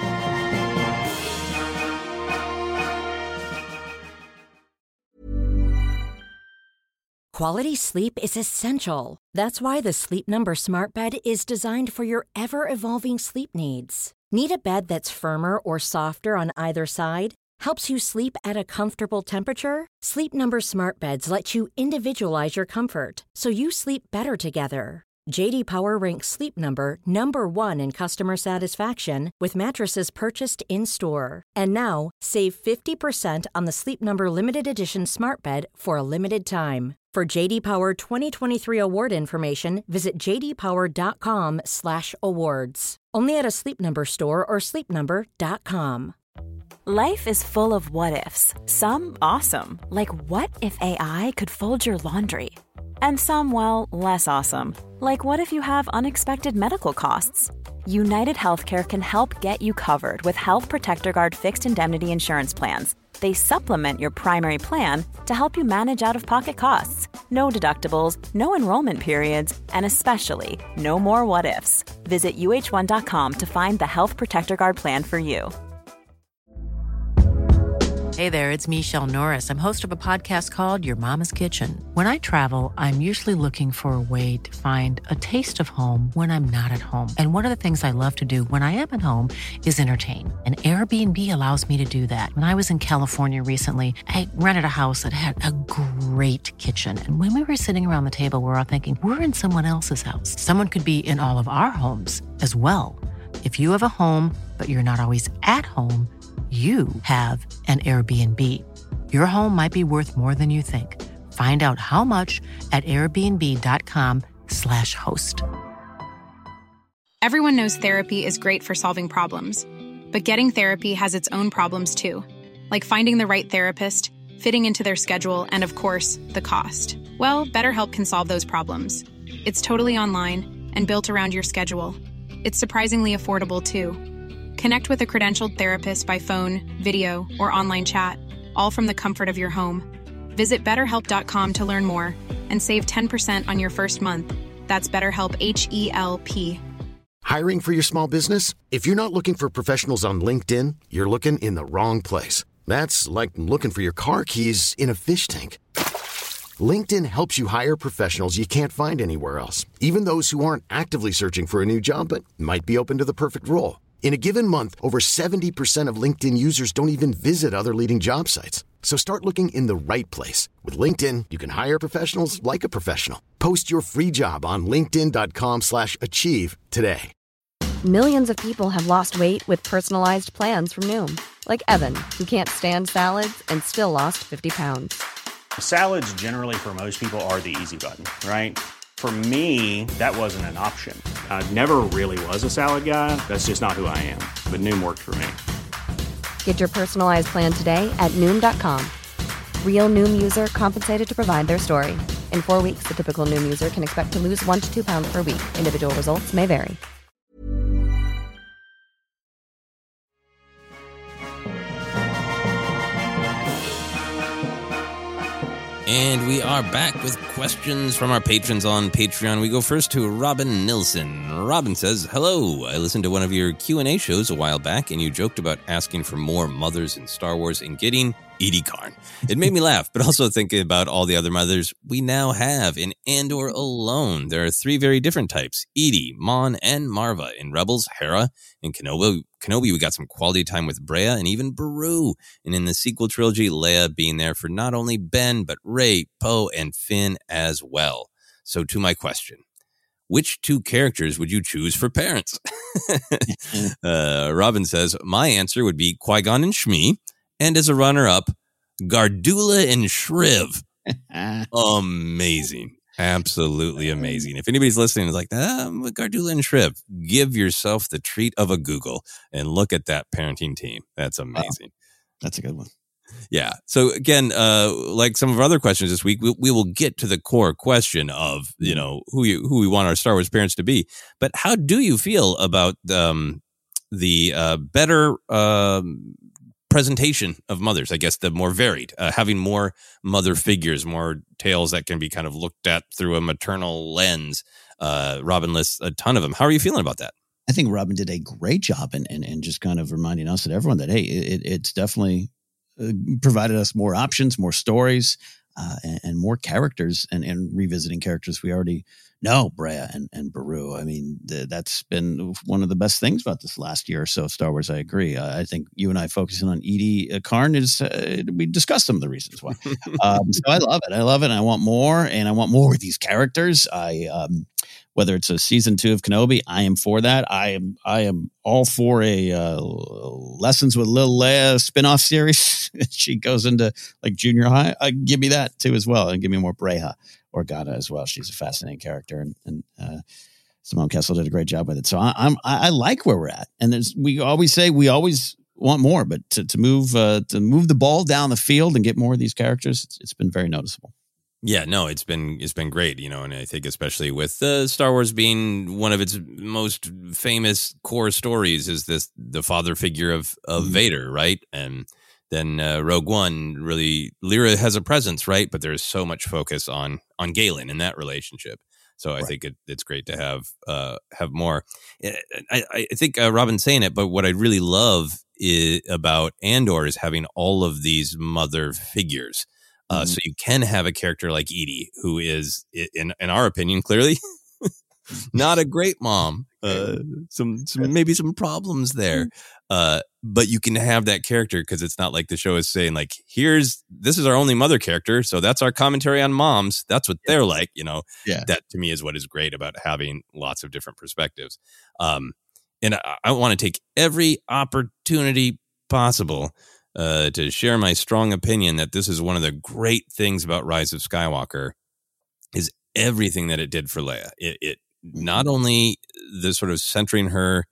Quality sleep is essential. That's why the Sleep Number Smart Bed is designed for your ever-evolving sleep needs. Need a bed that's firmer or softer on either side? Helps you sleep at a comfortable temperature? Sleep Number Smart Beds let you individualize your comfort, so you sleep better together. J.D. Power ranks Sleep Number number 1 in customer satisfaction with mattresses purchased in-store. And now, save 50% on the Sleep Number Limited Edition Smart Bed for a limited time. For J.D. Power 2023 award information, visit jdpower.com/awards. Only at a Sleep Number store or sleepnumber.com. Life is full of what-ifs. Some awesome, like what if AI could fold your laundry? And some, well, less awesome, like what if you have unexpected medical costs? United Healthcare can help get you covered with Health Protector Guard fixed indemnity insurance plans. They supplement your primary plan to help you manage out-of-pocket costs. No deductibles, no enrollment periods, and especially no more what-ifs. Visit uh1.com to find the Health Protector Guard plan for you. Hey there, it's Michelle Norris. I'm host of a podcast called Your Mama's Kitchen. When I travel, I'm usually looking for a way to find a taste of home when I'm not at home. And one of the things I love to do when I am at home is entertain. And Airbnb allows me to do that. When I was in California recently, I rented a house that had a great kitchen. And when we were sitting around the table, we were all thinking, we're in someone else's house. Someone could be in all of our homes as well. If you have a home, but you're not always at home, you have an Airbnb. Your home might be worth more than you think. Find out how much at airbnb.com/host. Everyone knows therapy is great for solving problems, but getting therapy has its own problems too, like finding the right therapist, fitting into their schedule, and of course, the cost. Well, BetterHelp can solve those problems. It's totally online and built around your schedule. It's surprisingly affordable too. Connect with a credentialed therapist by phone, video, or online chat, all from the comfort of your home. Visit BetterHelp.com to learn more and save 10% on your first month. That's BetterHelp, H-E-L-P. Hiring for your small business? If you're not looking for professionals on LinkedIn, you're looking in the wrong place. That's like looking for your car keys in a fish tank. LinkedIn helps you hire professionals you can't find anywhere else, even those who aren't actively searching for a new job but might be open to the perfect role. In a given month, over 70% of LinkedIn users don't even visit other leading job sites. So start looking in the right place. With LinkedIn, you can hire professionals like a professional. Post your free job on linkedin.com/achieve today. Millions of people have lost weight with personalized plans from Noom. Like Evan, who can't stand salads and still lost 50 pounds. Salads generally for most people are the easy button, right? For me, that wasn't an option. I never really was a salad guy. That's just not who I am. But Noom worked for me. Get your personalized plan today at Noom.com. Real Noom user compensated to provide their story. In 4 weeks, the typical Noom user can expect to lose 1 to 2 pounds per week. Individual results may vary. And we are back with questions from our patrons on Patreon. We go first to Robin Nilsson. Robin says, hello, I listened to one of your Q&A shows a while back, and you joked about asking for more mothers in Star Wars and getting Edie Karn. It made me laugh, but also thinking about all the other mothers we now have in Andor alone. There are 3 very different types, Edie, Mon, and Marva. In Rebels, Hera. In Kenobi, we got some quality time with Brea and even Beru. And in the sequel trilogy, Leia being there for not only Ben, but Rey, Poe, and Finn as well. So to my question, which 2 characters would you choose for parents? Robin says, my answer would be Qui-Gon and Shmi. And as a runner-up, Gardula and Shriv. Amazing. Absolutely amazing. If anybody's listening is like, Gardula and Shriv, give yourself the treat of a Google and look at that parenting team. That's amazing. Wow. That's a good one. Yeah. So again, like some of our other questions this week, we will get to the core question of, who we want our Star Wars parents to be. But how do you feel about the better presentation of mothers, I guess, the more varied, having more mother figures, more tales that can be kind of looked at through a maternal lens. Robin lists a ton of them. How are you feeling about that? I think Robin did a great job in just kind of reminding us and everyone that, hey, it's definitely provided us more options, more stories, and more characters and revisiting characters we already know, Brea and Beru. I mean, that's been one of the best things about this last year or so of Star Wars. I agree. I think you and I focusing on Edie Karn is, we discussed some of the reasons why. So I love it. I love it. And I want more, and I want more with these characters. Whether it's a season 2 of Kenobi, I am for that. I am all for a Lessons with Lil Leia spinoff series. She goes into like junior high. Give me that too as well, and give me more Brea Organa as well. She's a fascinating character, and Simone Kessel did a great job with it. So I like where we're at. And we always say we always want more, but to move the ball down the field and get more of these characters, it's been very noticeable. Yeah, no, it's been great, and I think especially with Star Wars being one of its most famous core stories is the father figure of Vader, right? And then Rogue One, really, Lyra has a presence, right? But there's so much focus on Galen in that relationship. So I think it's great to have more. I think Robin's saying it, but what I really love about Andor is having all of these mother figures. So you can have a character like Edie, who is, in our opinion, clearly not a great mom. Maybe some problems there. But you can have that character because it's not like the show is saying like, this is our only mother character. So that's our commentary on moms. That's what they're like, That to me is what is great about having lots of different perspectives. And I want to take every opportunity possible to share my strong opinion that this is one of the great things about Rise of Skywalker is everything that it did for Leia. It not only the sort of centering her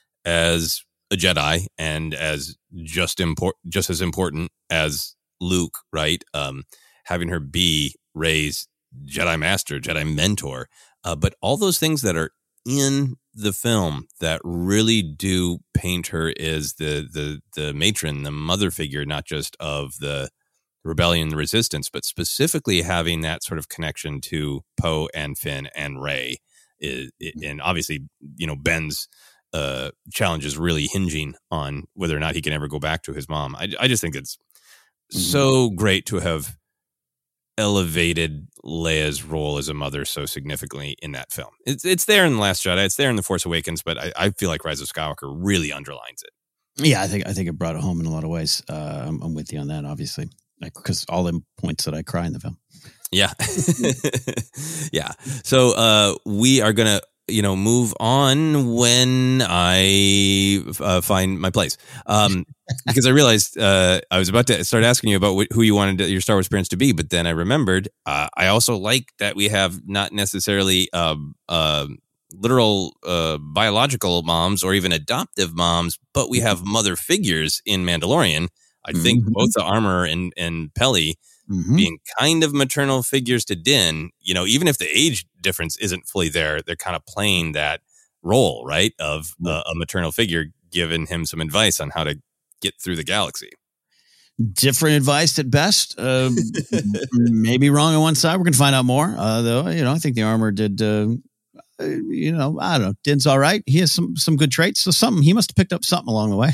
as a Jedi and as just as important as Luke, right? Having her be Rey's Jedi Master, Jedi Mentor, but all those things that are in the film that really do paint her as the matron, the mother figure, not just of the rebellion, the resistance, but specifically having that sort of connection to Poe and Finn and Rey. And obviously, Ben's challenge is really hinging on whether or not he can ever go back to his mom. I just think it's so great to have elevated Leia's role as a mother so significantly in that film. It's there in The Last Jedi, it's there in The Force Awakens, but I feel like Rise of Skywalker really underlines it. Yeah, I think it brought it home in a lot of ways. I'm with you on that, obviously, because all the points that I cry in the film. Yeah. Yeah. So we are going to, move on when I find my place. Because I realized I was about to start asking you about who you wanted your Star Wars parents to be, but then I remembered I also like that we have not necessarily literal biological moms or even adoptive moms, but we have mother figures in Mandalorian. I think both the Armorer and Peli being kind of maternal figures to Din, even if the age difference isn't fully there, they're kind of playing that role, right? Of a maternal figure giving him some advice on how to get through the galaxy. Different advice at best. Maybe wrong on one side. We're going to find out more. Though, I think the Armorer did, I don't know. Din's all right. He has some good traits. So he must have picked up something along the way.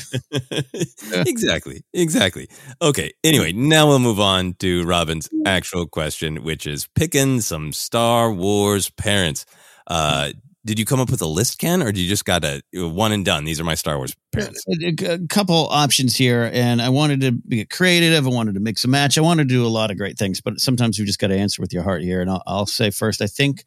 Exactly. Okay. Anyway, now we'll move on to Robin's actual question, which is picking some Star Wars parents. Did you come up with a list, Ken, or did you just got a one and done? These are my Star Wars parents. A couple options here, and I wanted to be creative. I wanted to mix and match. I wanted to do a lot of great things, but sometimes you just got to answer with your heart here. And I'll say first, I think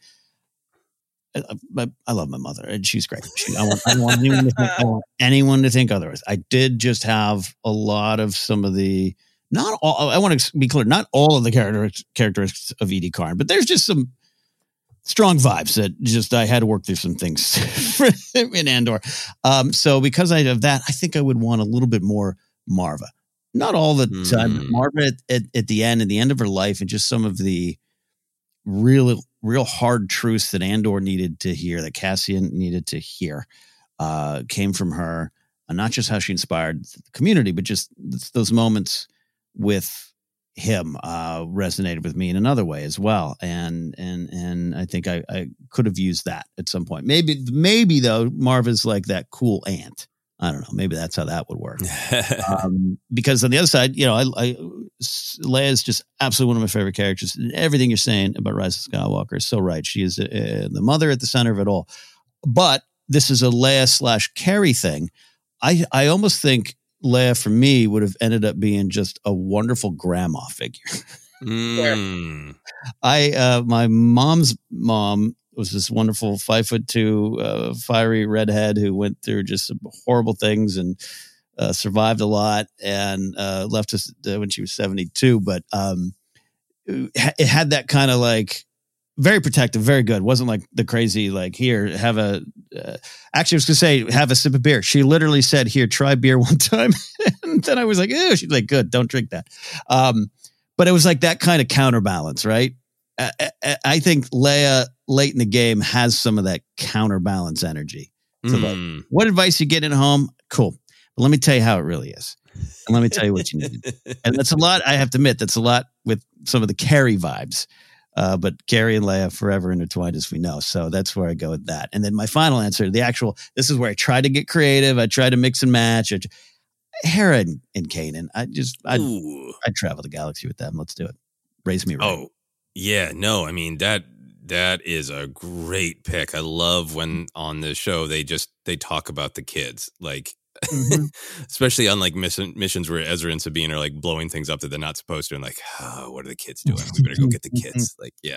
I love my mother, and she's great. I don't want anyone to think otherwise. I did just have a lot of some of the, not all. I want to be clear, not all of the characteristics of Edie Karn, but there's just some strong vibes that just I had to work through some things in Andor. So because I have that, I think I would want a little bit more Marva. Not all the time, but Marva at the end of her life, and just some of the real hard truths that Andor needed to hear, that Cassian needed to hear, came from her. And not just how she inspired the community, but just those moments with him resonated with me in another way as well. And I think I could have used that at some point. Maybe though, Marva's like that cool aunt. I don't know. Maybe that's how that would work. Because on the other side, Leia is just absolutely one of my favorite characters. Everything you're saying about Rise of Skywalker is so right. She is the mother at the center of it all. But this is a Leia/Carrie thing. I almost think Leia, for me, would have ended up being just a wonderful grandma figure. My mom's mom was this wonderful 5'2", fiery redhead who went through just some horrible things and survived a lot and left us when she was 72. But it had that kind of like very protective, very good. Wasn't like the crazy, like, here, have a, actually I was going to say, have a sip of beer. She literally said, here, try beer one time. And then I was like, ew, she's like, good, don't drink that. But it was like that kind of counterbalance, right? I think Leia late in the game has some of that counterbalance energy. So like, what advice you get at home? Cool. But let me tell you how it really is. And let me tell you what you need. And that's a lot. I have to admit, that's a lot with some of the Carrie vibes. But Carrie and Leia forever intertwined, as we know. So that's where I go with that. And then my final answer, this is where I try to get creative. I try to mix and match. Hera and Kanan. I'd travel the galaxy with them. Let's do it. Raise me right. Oh, yeah. No, I mean, that is a great pick. I love when on the show they talk about the kids, like, especially on like missions where Ezra and Sabine are like blowing things up that they're not supposed to, and like, oh, what are the kids doing? We better go get the kids. Like, yeah.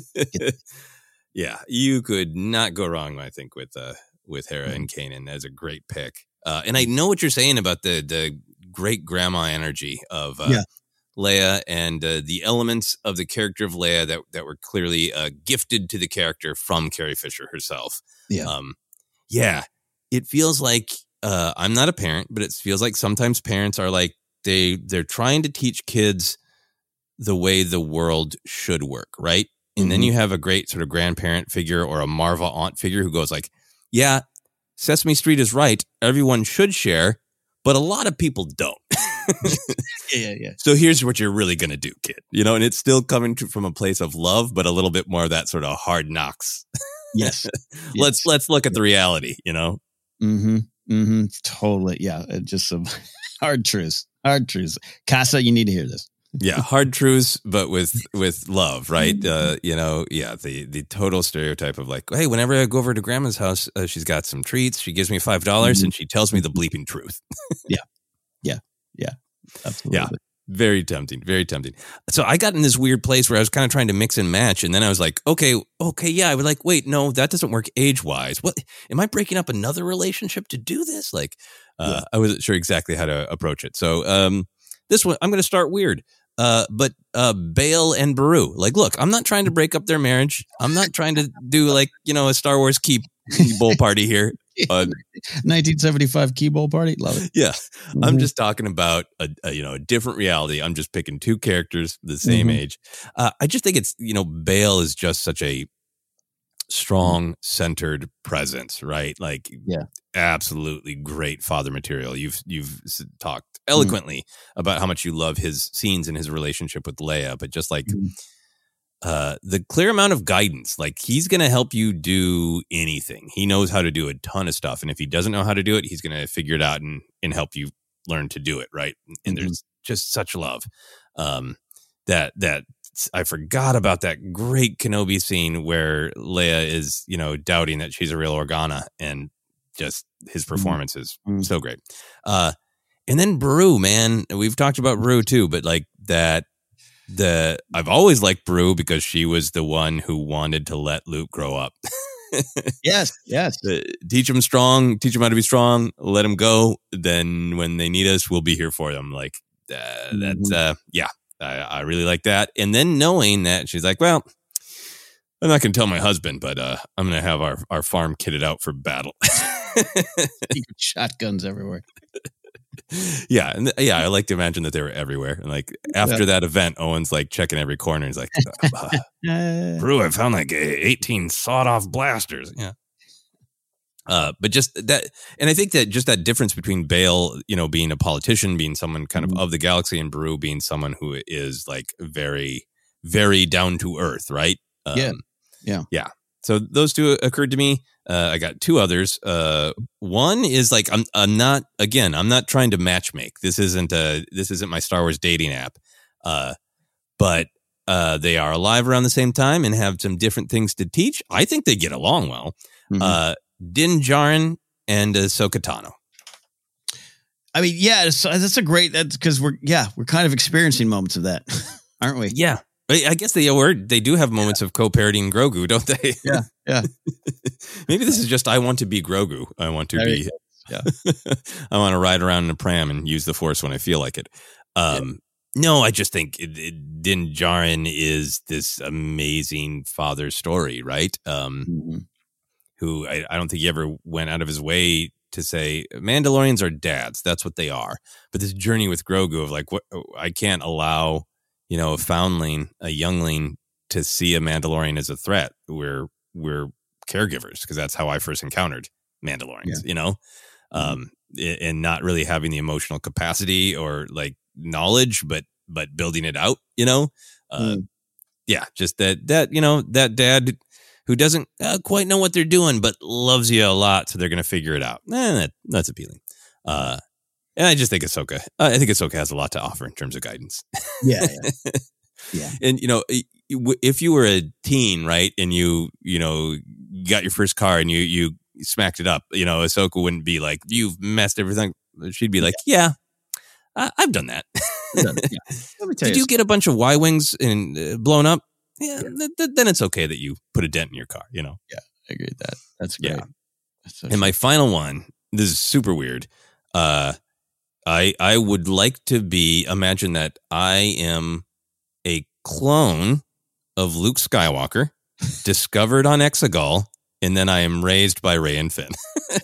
Yeah, you could not go wrong, I think, with Hera and Kanan. That's a great pick. And I know what you're saying about the great grandma energy of Leia and the elements of the character of Leia that were clearly gifted to the character from Carrie Fisher herself. Yeah. It feels like, I'm not a parent, but it feels like sometimes parents are like, they're trying to teach kids the way the world should work, right? And then you have a great sort of grandparent figure or a Marva aunt figure who goes like, yeah, Sesame Street is right. Everyone should share, but a lot of people don't. Yeah. So here's what you're really going to do, kid. And it's still coming from a place of love, but a little bit more of that sort of hard knocks. Yes. Let's look at the reality, Totally. Yeah. Just some hard truths. Casa, you need to hear this. Yeah, hard truths, but with love, right? The total stereotype of like, hey, whenever I go over to grandma's house, she's got some treats. She gives me $5 and she tells me the bleeping truth. Yeah, absolutely. Yeah, very tempting, very tempting. So I got in this weird place where I was kind of trying to mix and match, and then I was like, okay, yeah. I was like, wait, no, that doesn't work age-wise. What, am I breaking up another relationship to do this? Like, I wasn't sure exactly how to approach it. So this one, I'm going to start weird. But Bail and Beru, like, look, I'm not trying to break up their marriage. I'm not trying to do like, a Star Wars key bowl party here. 1975 key bowl party. Love it. Yeah. I'm just talking about a different reality. I'm just picking two characters the same age. I just think it's, Bail is just such a strong, centered presence, right? Like, absolutely great father material. You've talked eloquently about how much you love his scenes and his relationship with Leia, but just like the clear amount of guidance, like he's going to help you do anything. He knows how to do a ton of stuff, and if he doesn't know how to do it, he's going to figure it out and help you learn to do it, right? And there's just such love that I forgot about that great Kenobi scene where Leia is, doubting that she's a real Organa, and just his performance is so great. And then Beru, man, we've talked about Beru too, but like I've always liked Beru because she was the one who wanted to let Luke grow up. Yes. Teach him how to be strong, let him go. Then when they need us, we'll be here for them. Like I really like that. And then knowing that she's like, well, I'm not going to tell my husband, but I'm going to have our farm kitted out for battle. Shotguns everywhere. Yeah. And I like to imagine that they were everywhere. And like after that event, Owen's like checking every corner. He's like, Beru, I found like 18 sawed off blasters. Yeah. But just that, and I think that just that difference between Bail, being a politician, being someone kind of the galaxy, and Beru being someone who is like very, very down to earth, right? Yeah. So those two occurred to me. I got two others. One is like, I'm not trying to matchmake. This isn't my Star Wars dating app. But they are alive around the same time and have some different things to teach. I think they get along well. Din Djarin and Ahsoka Tano. I mean, that's because we're kind of experiencing moments of that, aren't we? Yeah. I guess they do have moments of co-parenting Grogu, don't they? Yeah. Maybe this is just, I want to be Grogu. I want to be, I want to ride around in a pram and use the Force when I feel like it. No, I just think Din Djarin is this amazing father story, right? Who I don't think he ever went out of his way to say Mandalorians are dads. That's what they are. But this journey with Grogu of like, what, I can't allow, a foundling, a youngling, to see a Mandalorian as a threat. We're caregivers, because that's how I first encountered Mandalorians, and not really having the emotional capacity or like knowledge, but building it out, just that dad who doesn't quite know what they're doing, but loves you a lot, so they're going to figure it out. That's appealing. And I just think Ahsoka has a lot to offer in terms of guidance. Yeah. And, if you were a teen, right, and you got your first car and you smacked it up, Ahsoka wouldn't be like, you've messed everything. She'd be like, I've done that. Did you get a bunch of Y-Wings and blown up? Yeah, then it's okay that you put a dent in your car, Yeah, I agree with that. That's great. Yeah. And my final one, this is super weird. I would like to imagine that I am a clone of Luke Skywalker, discovered on Exegol, and then I am raised by Rey and Finn.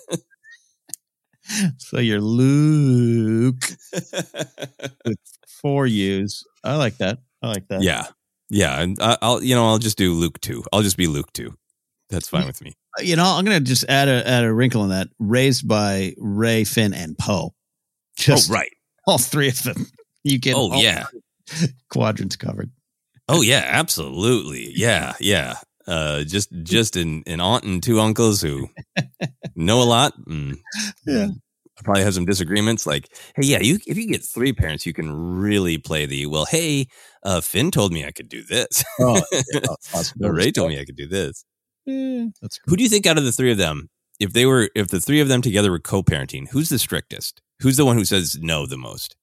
So you're Luke with 4 U's. I like that. Yeah, and I'll just do Luke 2. I'll just be Luke 2. That's fine with me. I'm going to just add a wrinkle in that. Raised by Rey, Finn, and Poe. Right. All 3 of them. You get quadrants covered. Oh yeah, absolutely. Yeah. Just an aunt and 2 uncles who know a lot. Yeah. probably have some disagreements. Like, hey, yeah, if you get 3 parents, you can really play the, well, hey, Finn told me I could do this. Ray told me I could do this. That's cool. Who do you think out of the 3 of them, if the 3 of them together were co-parenting, who's the strictest? Who's the one who says no the most?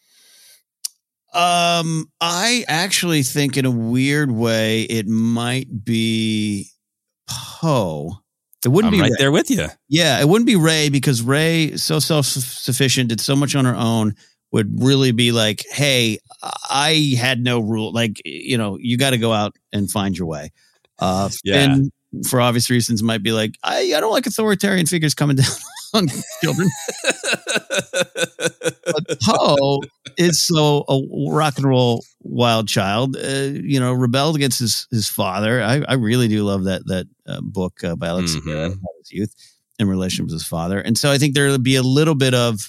I actually think in a weird way it might be Poe. It wouldn't be right Ray. There with you. Yeah, it wouldn't be Ray because Ray, so self-sufficient, did so much on her own, would really be like, hey, I had no rule. Like, you got to go out and find your way. Finn, for obvious reasons, might be like, I don't like authoritarian figures coming down on children. But Poe is so a rock and roll wild child, rebelled against his father. I really do love that book by Alex Segura about his youth in relationship with his father. And so I think there would be a little bit of,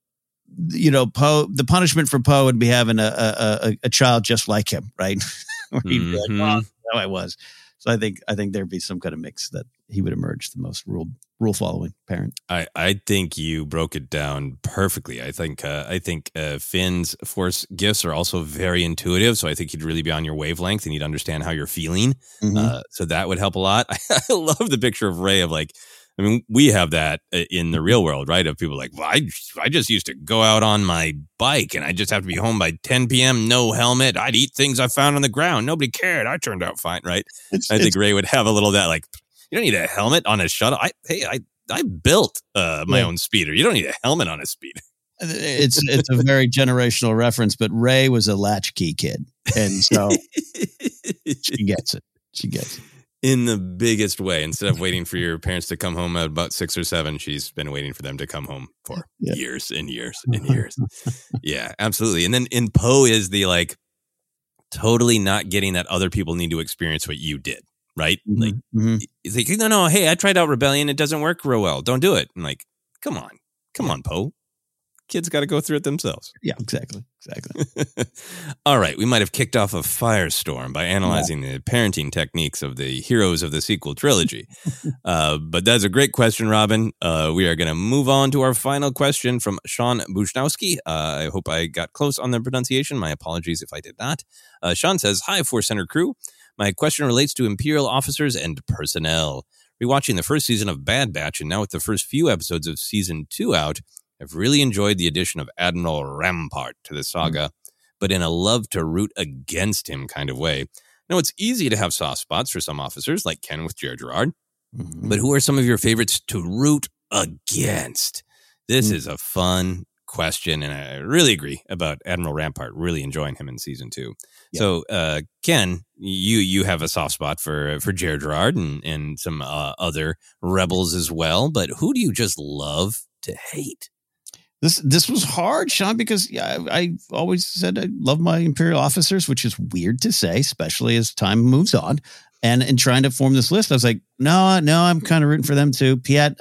Poe, the punishment for Poe would be having a child just like him, right? Where he'd be like, oh, no, I was. So I think there'd be some kind of mix that he would emerge the most rule following parent. I think you broke it down perfectly. I think Finn's Force gifts are also very intuitive, so I think he'd really be on your wavelength and he'd understand how you're feeling. So that would help a lot. I love the picture of Ray of like, I mean, we have that in the real world, right? Of people like, well, I just used to go out on my bike and I just have to be home by 10 p.m. No helmet. I'd eat things I found on the ground. Nobody cared. I turned out fine, right? I think Ray would have a little of that, like, you don't need a helmet on a shuttle. I built my own speeder. You don't need a helmet on a speeder. It's a very generational reference, but Ray was a latchkey kid, and so she gets it. She gets it. In the biggest way. Instead of waiting for your parents to come home at about 6 or 7, she's been waiting for them to come home for years and years and years. Yeah, absolutely. And then in Poe is the like totally not getting that other people need to experience what you did, right? Like, it's like, no, hey, I tried out rebellion. It doesn't work real well. Don't do it. And like, come on, Poe. Kids got to go through it themselves. Yeah, exactly. All right. We might have kicked off a firestorm by analyzing the parenting techniques of the heroes of the sequel trilogy. But that's a great question, Robin. We are going to move on to our final question from Sean Bushnowski. I hope I got close on the pronunciation. My apologies if I did not. Sean says, hi, Force Center crew. My question relates to Imperial officers and personnel. Rewatching the first season of Bad Batch and now with the first few episodes of season 2 out, I've really enjoyed the addition of Admiral Rampart to the saga, but in a love to root against him kind of way. Now, it's easy to have soft spots for some officers, like Ken with Jar Gerard, but who are some of your favorites to root against? This is a fun question, and I really agree about Admiral Rampart, really enjoying him in season 2. Yeah. So, Ken, you have a soft spot for Jar Gerard and some other rebels as well, but who do you just love to hate? This was hard, Sean, because I always said I love my Imperial officers, which is weird to say, especially as time moves on. And in trying to form this list, I was like, no, I'm kind of rooting for them too. Piet,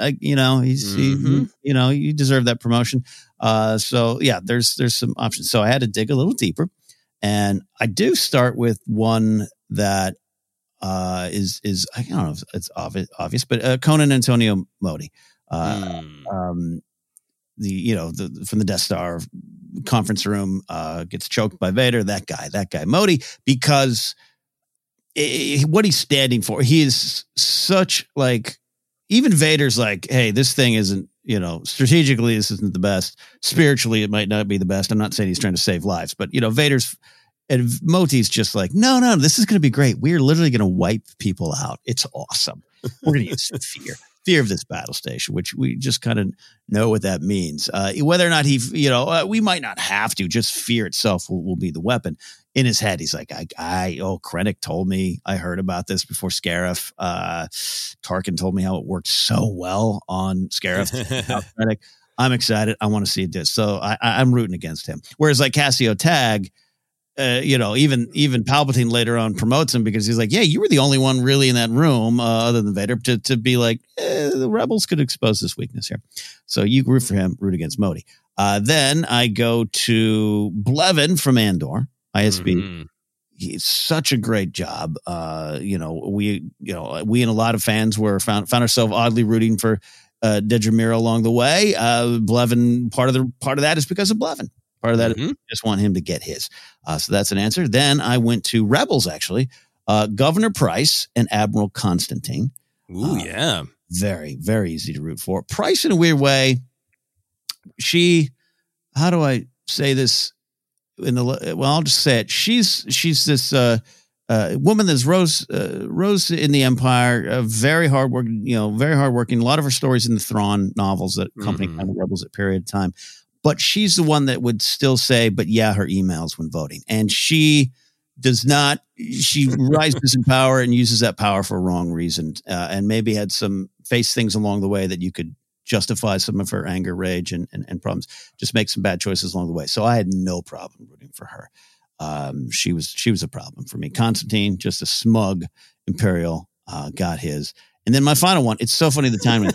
you deserve that promotion. So yeah, there's some options. So I had to dig a little deeper, and I do start with one that is I don't know if it's obvious, but Conan Antonio Modi. From the Death Star conference room, gets choked by Vader. That guy, Modi, because what he's standing for, he is such like, even Vader's like, hey, this thing isn't, strategically, this isn't the best. Spiritually, it might not be the best. I'm not saying he's trying to save lives, but Vader's and Moti's just like, no, this is going to be great. We're literally going to wipe people out. It's awesome. We're going to use fear of this battle station, which we just kind of know what that means. Whether or not we might not have to, just fear itself will be the weapon. In his head, he's like, Krennic told me, I heard about this before Scarif. Tarkin told me how it worked so well on Scarif. Krennic. I'm excited. I want to see this. So I'm rooting against him. Whereas like Cassio Tag, even Palpatine later on promotes him because he's like, yeah, you were the only one really in that room other than Vader to be like, the rebels could expose this weakness here. So you root for him, root against Modi. Then I go to Blevin from Andor, ISB. He's such a great job. We and a lot of fans found ourselves oddly rooting for Dedramir along the way. Blevin, part of that is because of Blevin. Part of that is just want him to get his. So that's an answer. Then I went to Rebels, actually. Governor Price and Admiral Constantine. Ooh, yeah. Very, very easy to root for. Price, in a weird way, how do I say this? I'll just say it. She's this woman that's rose in the Empire, very hardworking, very hardworking. A lot of her stories in the Thrawn novels that accompany the Rebels at period of time. But she's the one that would still say, but yeah, her emails when voting. And she does not, she rises in power and uses that power for a wrong reason. And maybe had face things along the way that you could justify some of her anger, rage, and problems. Just make some bad choices along the way. So I had no problem rooting for her. She was a problem for me. Constantine, just a smug Imperial, got his. And then my final one, it's so funny the timing.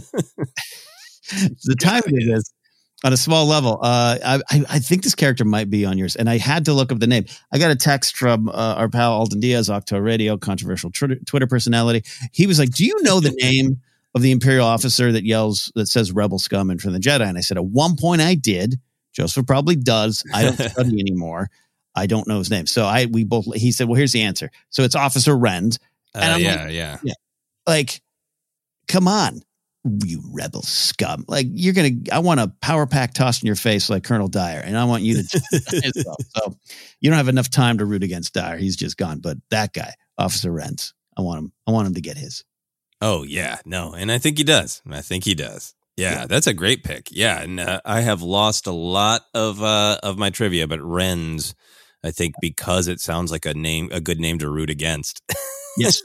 The timing is on a small level. I think this character might be on yours, and I had to look up the name. I got a text from our pal Alden Diaz, Octo Radio, controversial Twitter personality. He was like, "Do you know the name of the Imperial officer that says rebel scum in From the Jedi?" And I said, at one point I did. Joseph probably does. I don't study anymore. I don't know his name. So he said, well, here's the answer. So it's Officer Wrens. And I'm yeah. Like, come on, you rebel scum. Like, I want a power pack tossed in your face like Colonel Dyer. And I want you to So you don't have enough time to root against Dyer. He's just gone. But that guy, Officer Wrens, I want him to get his. Oh, yeah. No. And I think he does. Yeah, that's a great pick. Yeah. And I have lost a lot of my trivia, but Wrens, I think, because it sounds like a good name to root against. Yes.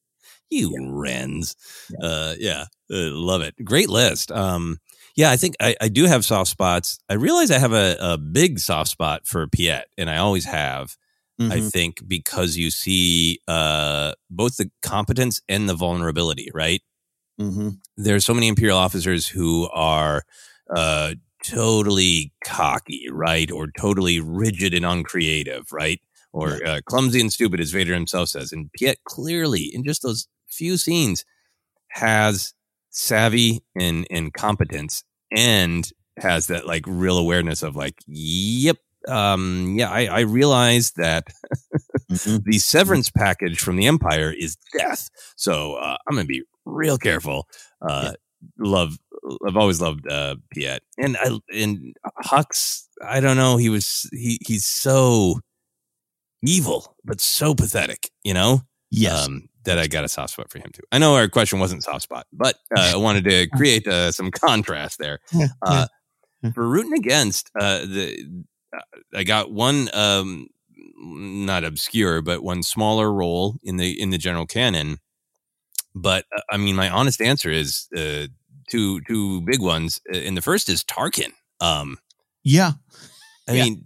Wrens. Yeah. Love it. Great list. Yeah, I think I do have soft spots. I realize I have a big soft spot for Piett, and I always have. I think because you see both the competence and the vulnerability, right? There's so many Imperial officers who are totally cocky, right? Or totally rigid and uncreative, right? Or clumsy and stupid, as Vader himself says. And Piett clearly, in just those few scenes, has savvy and competence, and has that like real awareness of like, yep. I realize that the severance package from the Empire is death. So I'm going to be real careful. I've always loved Piett. And Hux, I don't know, he's so evil, but so pathetic, Yes. That I got a soft spot for him too. I know our question wasn't soft spot, but I wanted to create some contrast there. For rooting against I got one, not obscure, but one smaller role in the general canon. But I mean, my honest answer is two big ones. And the first is Tarkin. I mean,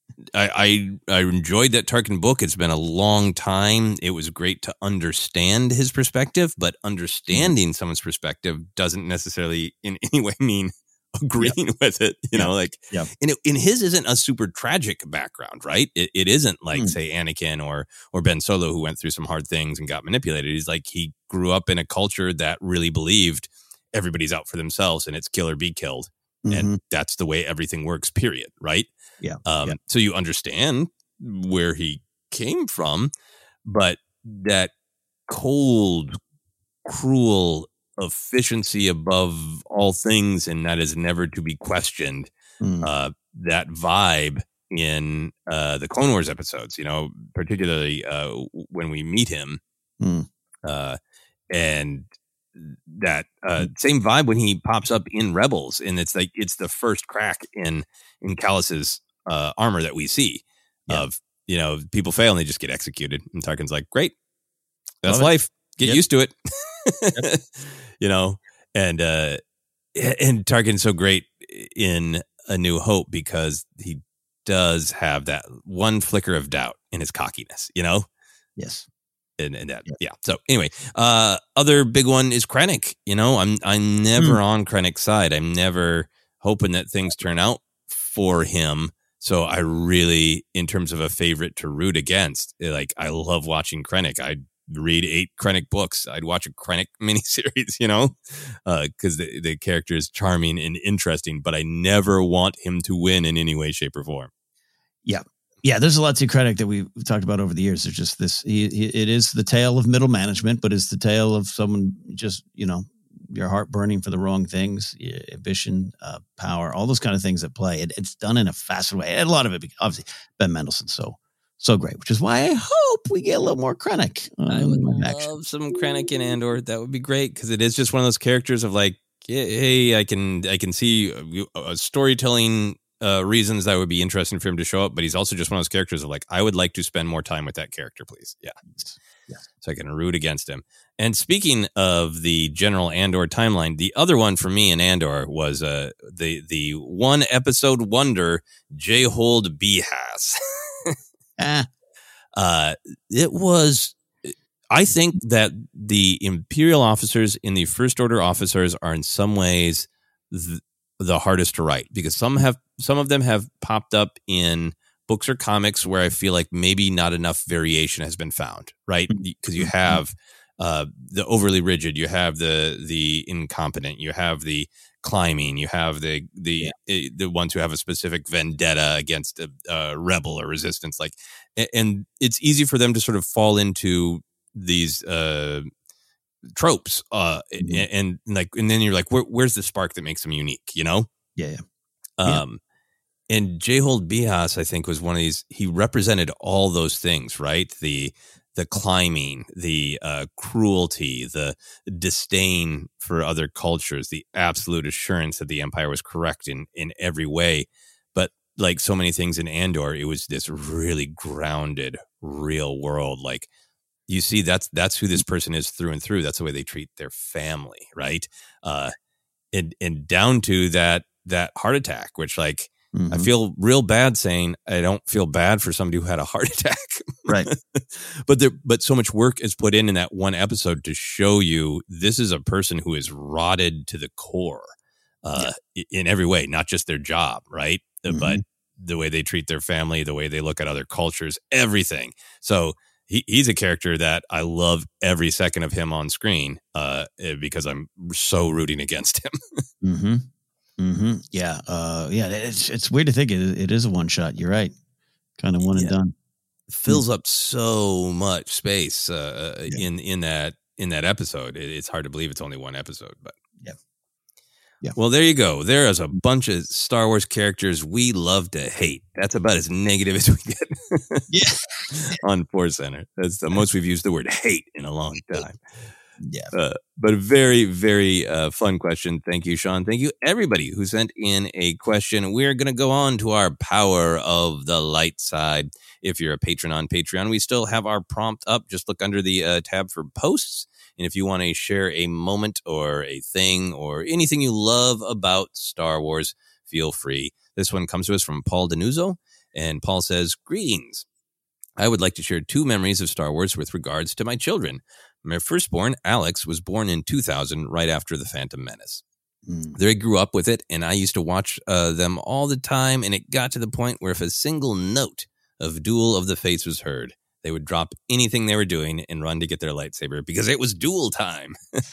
I enjoyed that Tarkin book. It's been a long time. It was great to understand his perspective, but understanding someone's perspective doesn't necessarily in any way mean agreeing with it, and in his isn't a super tragic background, right? It isn't like say Anakin or Ben Solo, who went through some hard things and got manipulated. He's like, he grew up in a culture that really believed everybody's out for themselves and it's kill or be killed. And that's the way everything works, period. Right. So you understand where he came from, but that cold, cruel efficiency above all things, and that is never to be questioned. That vibe in the Clone Wars episodes, particularly when we meet him, and that same vibe when he pops up in Rebels, and it's like it's the first crack in Callus's armor that we see of people fail and they just get executed, and Tarkin's like, great, that's life. Get used to it. And Tarkin's so great in A New Hope because he does have that one flicker of doubt in his cockiness, Yes. And that, So anyway, other big one is Krennic. I'm never on Krennic's side. I'm never hoping that things turn out for him. So I really, in terms of a favorite to root against, like, I love watching Krennic. I read 8 Krennic books. I'd watch a Krennic miniseries, because the character is charming and interesting, but I never want him to win in any way, shape, or form. Yeah. Yeah, there's a lot to Krennic that we've talked about over the years. There's just this, it is the tale of middle management, but it's the tale of someone just, your heart burning for the wrong things, ambition, power, all those kind of things that play. It's done in a fascinating way. And a lot of it, obviously, Ben Mendelsohn's so great, which is why I hope we get a little more Krennic. I would love some Krennic in Andor. That would be great, because it is just one of those characters of like, hey, I can see storytelling reasons that would be interesting for him to show up, but he's also just one of those characters of like, I would like to spend more time with that character, please. Yeah. So I can root against him. And speaking of the general Andor timeline, the other one for me in Andor was the one episode wonder, J-Hold Behas. It was, I think that the Imperial officers in the First Order officers are in some ways the hardest to write, because some of them have popped up in books or comics where I feel like maybe not enough variation has been found, right? Because you have the overly rigid, you have the incompetent, you have the climbing, you have the ones who have a specific vendetta against a rebel or resistance, like, and it's easy for them to sort of fall into these tropes, and then you're like, where's the spark that makes them unique, And J-Hold Behas, I think, was one of these. He represented all those things, right? The climbing, the cruelty, the disdain for other cultures, the absolute assurance that the Empire was correct in every way. But like so many things in Andor, it was this really grounded, real world. Like, you see, that's who this person is through and through. That's the way they treat their family, right? And down to that heart attack, which, like, I feel real bad saying I don't feel bad for somebody who had a heart attack. Right. But so much work is put in that one episode to show you this is a person who is rotted to the core in every way, not just their job, right? But the way they treat their family, the way they look at other cultures, everything. So he's a character that I love every second of him on screen because I'm so rooting against him. Yeah. It's weird to think it is a one shot. You're right. Kind of one and done. Fills up so much space in that episode. It's hard to believe it's only one episode, but yeah. Well, there you go. There is a bunch of Star Wars characters we love to hate. That's about as negative as we get on Force Center. That's the most we've used the word hate in a long time. Yeah. But a very, very fun question. Thank you, Sean. Thank you, everybody who sent in a question. We're going to go on to our Power of the Light side. If you're a patron on Patreon, we still have our prompt up. Just look under the tab for posts. And if you want to share a moment or a thing or anything you love about Star Wars, feel free. This one comes to us from Paul Denuzzo. And Paul says, "Greetings. I would like to share 2 memories of Star Wars with regards to my children. My firstborn, Alex, was born in 2000, right after The Phantom Menace. They grew up with it, and I used to watch them all the time, and it got to the point where if a single note of Duel of the Fates was heard, they would drop anything they were doing and run to get their lightsaber because it was duel time."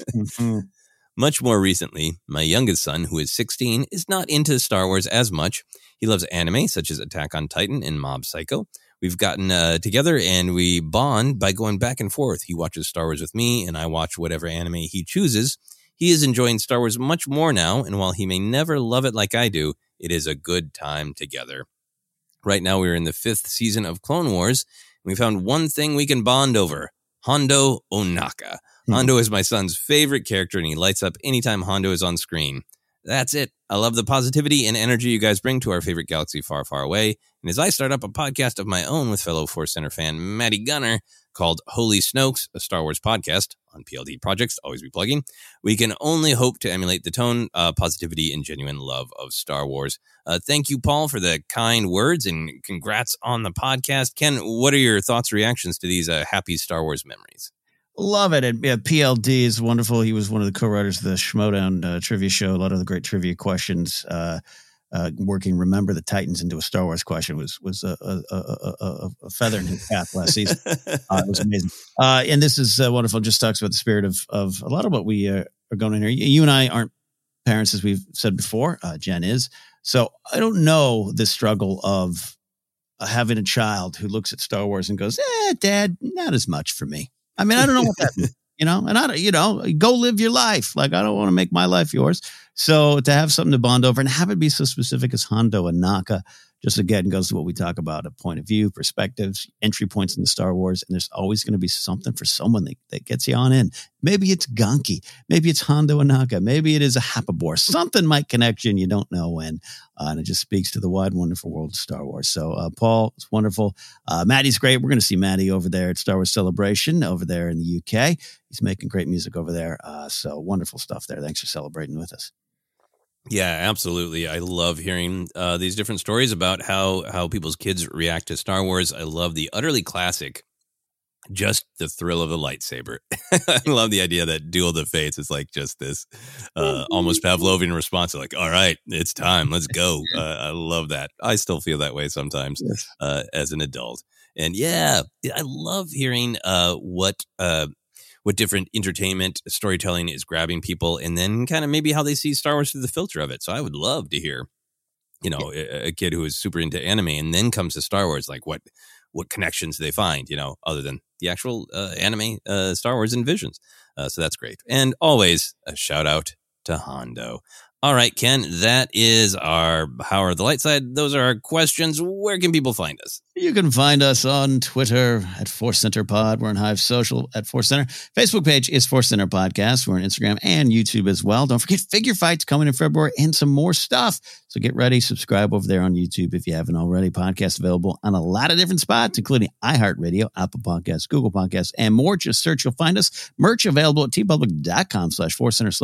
Much more recently, my youngest son, who is 16, is not into Star Wars as much. He loves anime, such as Attack on Titan and Mob Psycho. We've gotten together and we bond by going back and forth. He watches Star Wars with me and I watch whatever anime he chooses. He is enjoying Star Wars much more now, and while he may never love it like I do, it is a good time together. Right now we're in the 5th season of Clone Wars, and we found one thing we can bond over: Hondo Ohnaka. Hondo is my son's favorite character, and he lights up anytime Hondo is on screen. That's it. I love the positivity and energy you guys bring to our favorite galaxy far, far away. And as I start up a podcast of my own with fellow Force Center fan Maddie Gunner called Holy Snokes, a Star Wars podcast on PLD Projects, always be plugging, we can only hope to emulate the tone, positivity, and genuine love of Star Wars. Thank you, Paul, for the kind words, and congrats on the podcast. Ken, what are your thoughts, reactions to these happy Star Wars memories? Love it. And PLD is wonderful. He was one of the co-writers of the Schmodown trivia show. A lot of the great trivia questions. working Remember the Titans into a Star Wars question was a feather in his cap last season. It was amazing. And this is wonderful. Just talks about the spirit of a lot of what we are going in here. You and I aren't parents, as we've said before. Jen is. So I don't know the struggle of having a child who looks at Star Wars and goes, Dad, not as much for me. I mean, I don't know what that means, and go live your life. Like, I don't want to make my life yours. So to have something to bond over and have it be so specific as Hondo Ohnaka, just again goes to what we talk about, a point of view, perspectives, entry points into Star Wars. And there's always going to be something for someone that gets you on in. Maybe it's Gunky. Maybe it's Hondo Ohnaka. Maybe it is a Hapabor. Something might connect you and you don't know when. And it just speaks to the wide, wonderful world of Star Wars. So, Paul, it's wonderful. Maddie's great. We're going to see Maddie over there at Star Wars Celebration over there in the UK. He's making great music over there. So wonderful stuff there. Thanks for celebrating with us. Yeah, absolutely. I love hearing these different stories about how people's kids react to Star Wars. I love the utterly classic, just the thrill of a lightsaber. I love the idea that Duel of the Fates is like just this almost Pavlovian response to like, all right, it's time, let's go. I love that. I still feel that way sometimes as an adult. And yeah, I love hearing what different entertainment storytelling is grabbing people, and then kind of maybe how they see Star Wars through the filter of it. So I would love to hear, a kid who is super into anime and then comes to Star Wars, like what connections they find, other than the actual anime Star Wars and Visions. So that's great. And always a shout out to Hondo. All right, Ken, that is our Power of the Light Side. Those are our questions. Where can people find us? You can find us on Twitter at Force Center Pod. We're on Hive Social at Force Center. Facebook page is Force Center Podcast. We're on Instagram and YouTube as well. Don't forget Figure Fights coming in February and some more stuff. So get ready. Subscribe over there on YouTube if you haven't already. Podcast available on a lot of different spots, including iHeartRadio, Apple Podcasts, Google Podcasts, and more. Just search, you'll find us. Merch available at tpublic.com/Force Center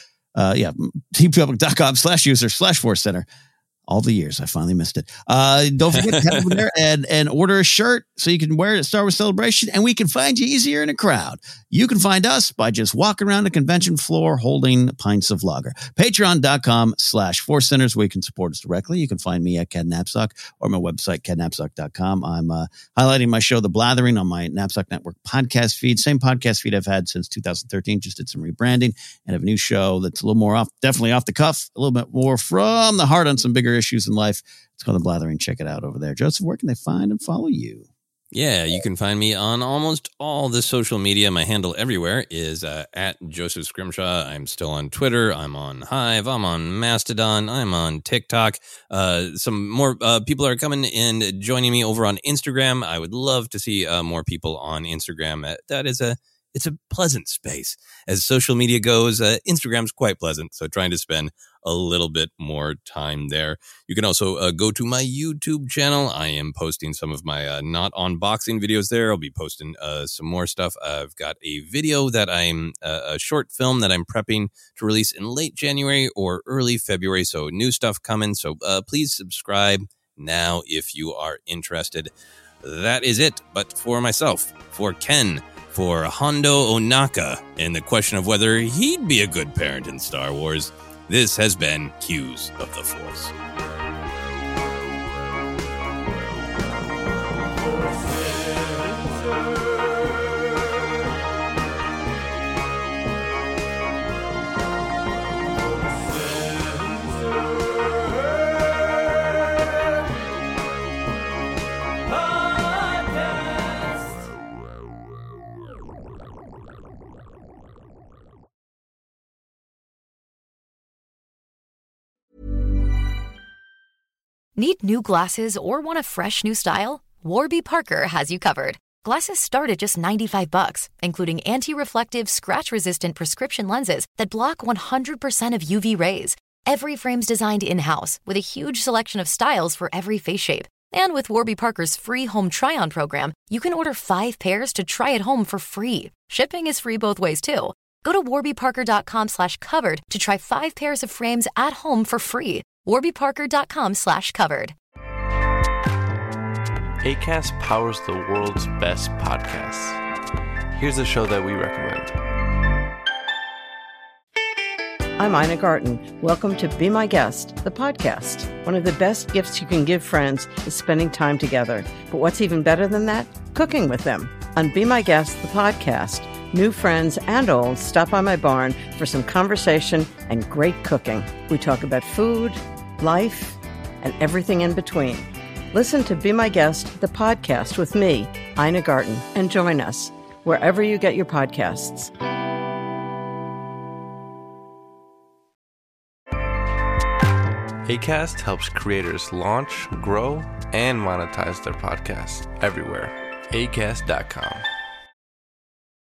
tpublic.com/user/Force Center. All the years, I finally missed it. Don't forget to head over there and order a shirt so you can wear it at Star Wars Celebration, and we can find you easier in a crowd. You can find us by just walking around the convention floor holding pints of lager. Patreon.com/Force Centers, where you can support us directly. You can find me at Ken Napzok or my website, kennapzok.com. I'm highlighting my show, The Blathering, on my Napzok Network podcast feed. Same podcast feed I've had since 2013. Just did some rebranding and have a new show that's a little more definitely off the cuff, a little bit more from the heart on some bigger issues in life. It's called The Blathering. Check it out over there. Joseph, where can they find and follow you? Yeah, you can find me on almost all the social media. My handle everywhere is at Joseph Scrimshaw. I'm still on Twitter. I'm on Hive. I'm on Mastodon. I'm on TikTok. Some more people are coming and joining me over on Instagram. I would love to see more people on Instagram. It's a pleasant space. As social media goes, Instagram's quite pleasant, so trying to spend a little bit more time there. You can also go to my YouTube channel. I am posting some of my not unboxing videos there. I'll be posting some more stuff. I've got a video that a short film that I'm prepping to release in late January or early February, so new stuff coming. So please subscribe now if you are interested. That is it. But for myself, for Ken, for Hondo Ohnaka, and the question of whether he'd be a good parent in Star Wars, this has been Cues of the Force. Need new glasses or want a fresh new style? Warby Parker has you covered. Glasses start at just $95, including anti-reflective, scratch-resistant prescription lenses that block 100% of UV rays. Every frame's designed in-house with a huge selection of styles for every face shape. And with Warby Parker's free home try-on program, you can order 5 pairs to try at home for free. Shipping is free both ways, too. Go to warbyparker.com/covered to try 5 pairs of frames at home for free. warbyparker.com/covered. Acast powers the world's best podcasts. Here's a show that we recommend. I'm Ina Garten. Welcome to Be My Guest, the podcast. One of the best gifts you can give friends is spending time together. But what's even better than that? Cooking with them. On Be My Guest, the podcast, new friends and old stop by my barn for some conversation and great cooking. We talk about food, life, and everything in between. Listen to Be My Guest, the podcast with me, Ina Garten, and join us wherever you get your podcasts. Acast helps creators launch, grow, and monetize their podcasts everywhere. Acast.com.